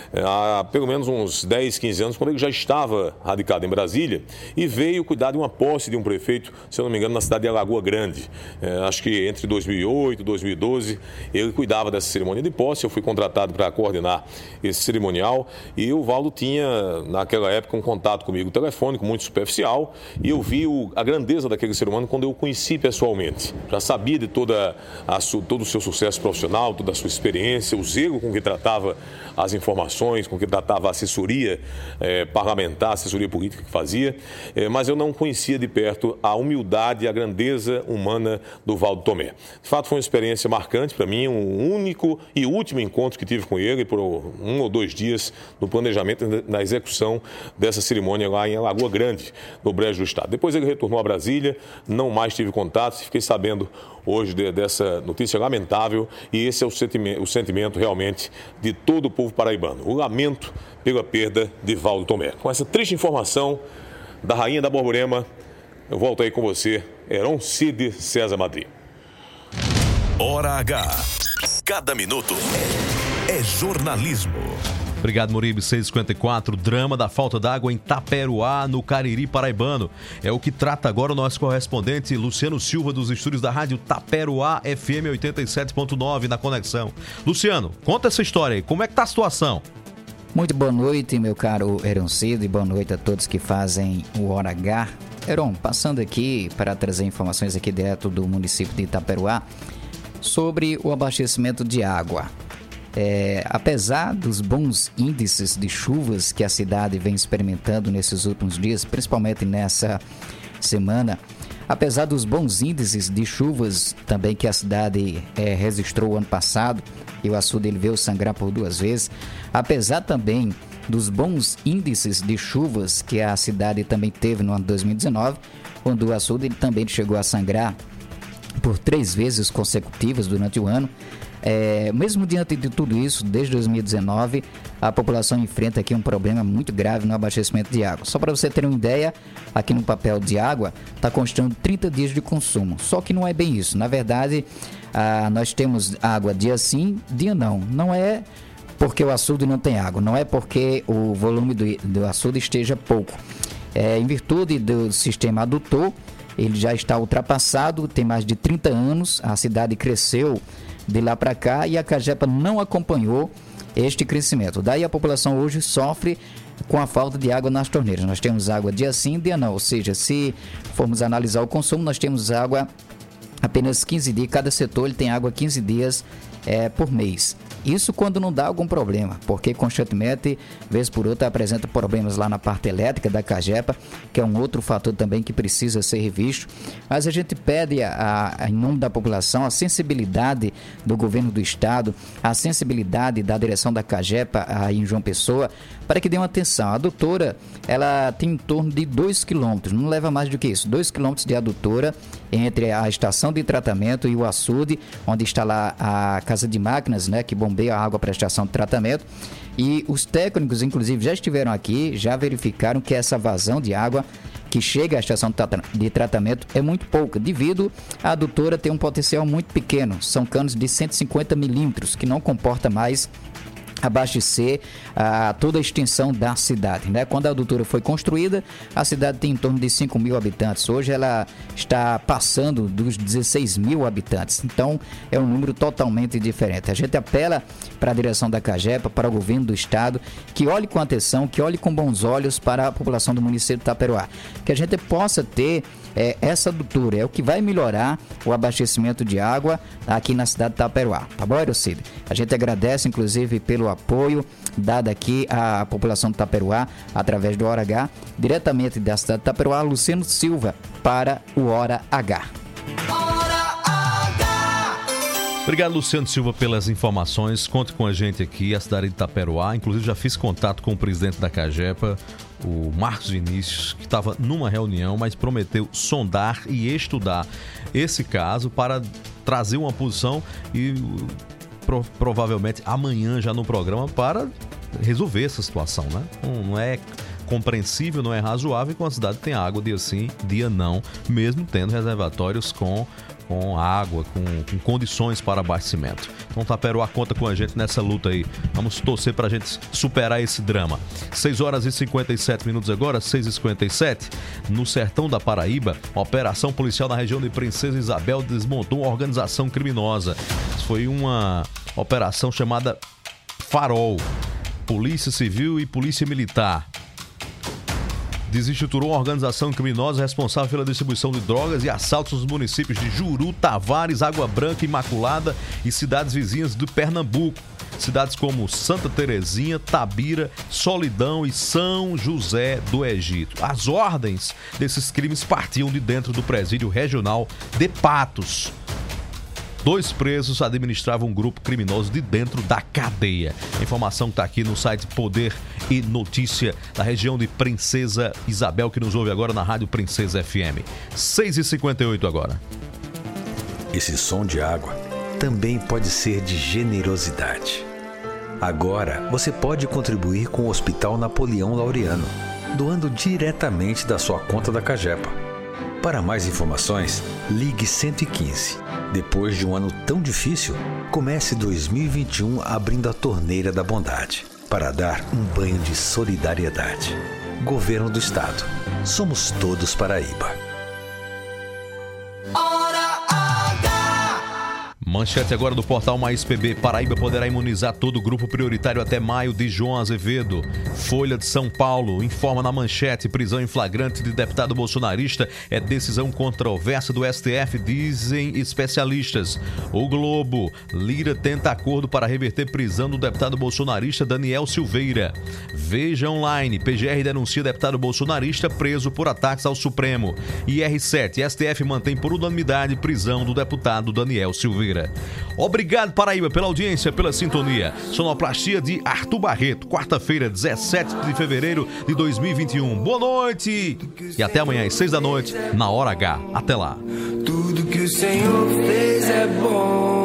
há pelo menos uns dez, quinze anos, quando ele já estava radicado em Brasília e veio cuidar de uma posse de um prefeito, se eu não me engano, na cidade de Alagoa Grande. É, acho que entre dois mil e oito e dois mil e doze, ele cuidava dessa cerimônia de posse. Eu fui contratado para coordenar esse cerimonial e o Valdo tinha, naquela época, um contato comigo telefônico muito superficial e eu vi o, a grandeza daquele ser humano quando eu o conheci pessoalmente. Já sabia de toda a, todo o seu sucesso profissional, toda a sua experiência, o zelo com que tratava as informações, com que tratava a assessoria eh, parlamentar, a assessoria política que fazia, eh, mas eu não conhecia de perto a humildade e a grandeza humana do Valdo Tomé. De fato, foi uma experiência marcante para mim, um único e último encontro que tive com ele por um ou dois dias no planejamento, na execução dessa cerimônia lá em Alagoa Grande, no Brejo do Estado. Depois ele retornou a Brasília, não mais tive contato, fiquei sabendo hoje de, dessa notícia lamentável e esse é o sentimento, o sentimento realmente de todo o povo paraibano. O lamento pela perda de Valdo Tomé. Com essa triste informação, da Rainha da Borborema. Eu volto aí com você, Heron Cid César Madrid. Hora H. Cada minuto é jornalismo. Obrigado, Muribe. seis e cinquenta e quatro, drama da falta d'água em Taperoá, no Cariri paraibano. É o que trata agora o nosso correspondente Luciano Silva, dos estúdios da rádio Taperoá F M oitenta e sete ponto nove, na Conexão. Luciano, conta essa história aí. Como é que tá a situação? Muito boa noite, meu caro Heron Cid, e boa noite a todos que fazem o Hora H. Heron, passando aqui para trazer informações aqui direto do município de Taperoá sobre o abastecimento de água. É, apesar dos bons índices de chuvas que a cidade vem experimentando nesses últimos dias, principalmente nessa semana, apesar dos bons índices de chuvas também que a cidade é, registrou ano passado, e o açude ele veio sangrar por duas vezes, apesar também dos bons índices de chuvas que a cidade também teve no ano dois mil e dezenove, quando o açude ele também chegou a sangrar por três vezes consecutivas durante o ano. É, mesmo diante de tudo isso, desde dois mil e dezenove, a população enfrenta aqui um problema muito grave no abastecimento de água. Só para você ter uma ideia, aqui no papel de água está constando trinta dias de consumo. Só que não é bem isso. Na verdade, ah, nós temos água dia sim, dia não. Não é porque o açude não tem água, não é porque o volume do, do açude esteja pouco. É, em virtude do sistema adutor, ele já está ultrapassado, tem mais de trinta anos, a cidade cresceu de lá para cá e a Cagepa não acompanhou este crescimento. Daí a população hoje sofre com a falta de água nas torneiras. Nós temos água dia sim, dia não. Ou seja, se formos analisar o consumo, nós temos água apenas quinze dias. Cada setor ele tem água quinze dias é, por mês. Isso quando não dá algum problema, porque constantemente, vez por outra, apresenta problemas lá na parte elétrica da Cagepa, que é um outro fator também que precisa ser revisto. Mas a gente pede, a, a, em nome da população, a sensibilidade do governo do estado, a sensibilidade da direção da Cagepa aí em João Pessoa, para que dêem atenção. A adutora, ela tem em torno de dois quilômetros, não leva mais do que isso, dois quilômetros de adutora entre a estação de tratamento e o açude, onde está lá a casa de máquinas, né, que bombeia a água para a estação de tratamento. E os técnicos, inclusive, já estiveram aqui, já verificaram que essa vazão de água que chega à estação de tratamento é muito pouca, devido à adutora ter um potencial muito pequeno. São canos de cento e cinquenta milímetros, que não comporta mais abastecer a toda a extensão da cidade, né? Quando a adutora foi construída, a cidade tem em torno de cinco mil habitantes. Hoje ela está passando dos dezesseis mil habitantes. Então, é um número totalmente diferente. A gente apela para a direção da Cagepa, para o governo do estado, que olhe com atenção, que olhe com bons olhos para a população do município de Taperoá. Que a gente possa ter é, essa adutora. É o que vai melhorar o abastecimento de água aqui na cidade de Taperoá. Tá bom, Erocide? A gente agradece, inclusive, pelo apoio dado aqui à população de Taperoá através do Hora H, diretamente da cidade de Taperoá, Luciano Silva para o Hora H. Obrigado, Luciano Silva, pelas informações. Conte com a gente aqui, a cidade de Taperoá. Inclusive, já fiz contato com o presidente da Cagepa, o Marcos Vinícius, que estava numa reunião, mas prometeu sondar e estudar esse caso para trazer uma posição e Pro, provavelmente amanhã já no programa para resolver essa situação, né? Não, não é compreensível, não é razoável que uma cidade tenha água dia sim, dia não, mesmo tendo reservatórios com, com água, com, com condições para abastecimento. Então Taperoá conta com a gente nessa luta aí. Vamos torcer para a gente superar esse drama. seis horas e cinquenta e sete minutos agora, seis e cinquenta e sete. No sertão da Paraíba, a operação policial na região de Princesa Isabel desmontou uma organização criminosa. Foi uma operação chamada Farol. Polícia Civil e Polícia Militar desestruturou uma organização criminosa responsável pela distribuição de drogas e assaltos nos municípios de Juru, Tavares, Água Branca, Imaculada e cidades vizinhas do Pernambuco. Cidades como Santa Terezinha, Tabira, Solidão e São José do Egito. As ordens desses crimes partiam de dentro do presídio regional de Patos. Dois presos administravam um grupo criminoso de dentro da cadeia. A informação está aqui no site Poder e Notícia, da região de Princesa Isabel, que nos ouve agora na Rádio Princesa F M. seis e cinquenta e oito agora. Esse som de água também pode ser de generosidade. Agora você pode contribuir com o Hospital Napoleão Laureano, doando diretamente da sua conta da Cagepa. Para mais informações, ligue cento e quinze. Depois de um ano tão difícil, comece dois mil e vinte e um abrindo a torneira da bondade para dar um banho de solidariedade. Governo do Estado. Somos todos Paraíba. Manchete agora do portal Mais P B. Paraíba poderá imunizar todo o grupo prioritário até maio, de João Azevedo. Folha de São Paulo informa na manchete: prisão em flagrante de deputado bolsonarista é decisão controversa do S T F, dizem especialistas. O Globo: Lira tenta acordo para reverter prisão do deputado bolsonarista Daniel Silveira. Veja online: P G R denuncia deputado bolsonarista preso por ataques ao Supremo. I R sete: S T F mantém por unanimidade prisão do deputado Daniel Silveira. Obrigado, Paraíba, pela audiência, pela sintonia. Sonoplastia de Arthur Barreto, quarta-feira, dezessete de fevereiro de dois mil e vinte e um. Boa noite e até amanhã às seis da noite, na Hora H. Até lá. Tudo que o Senhor fez é bom.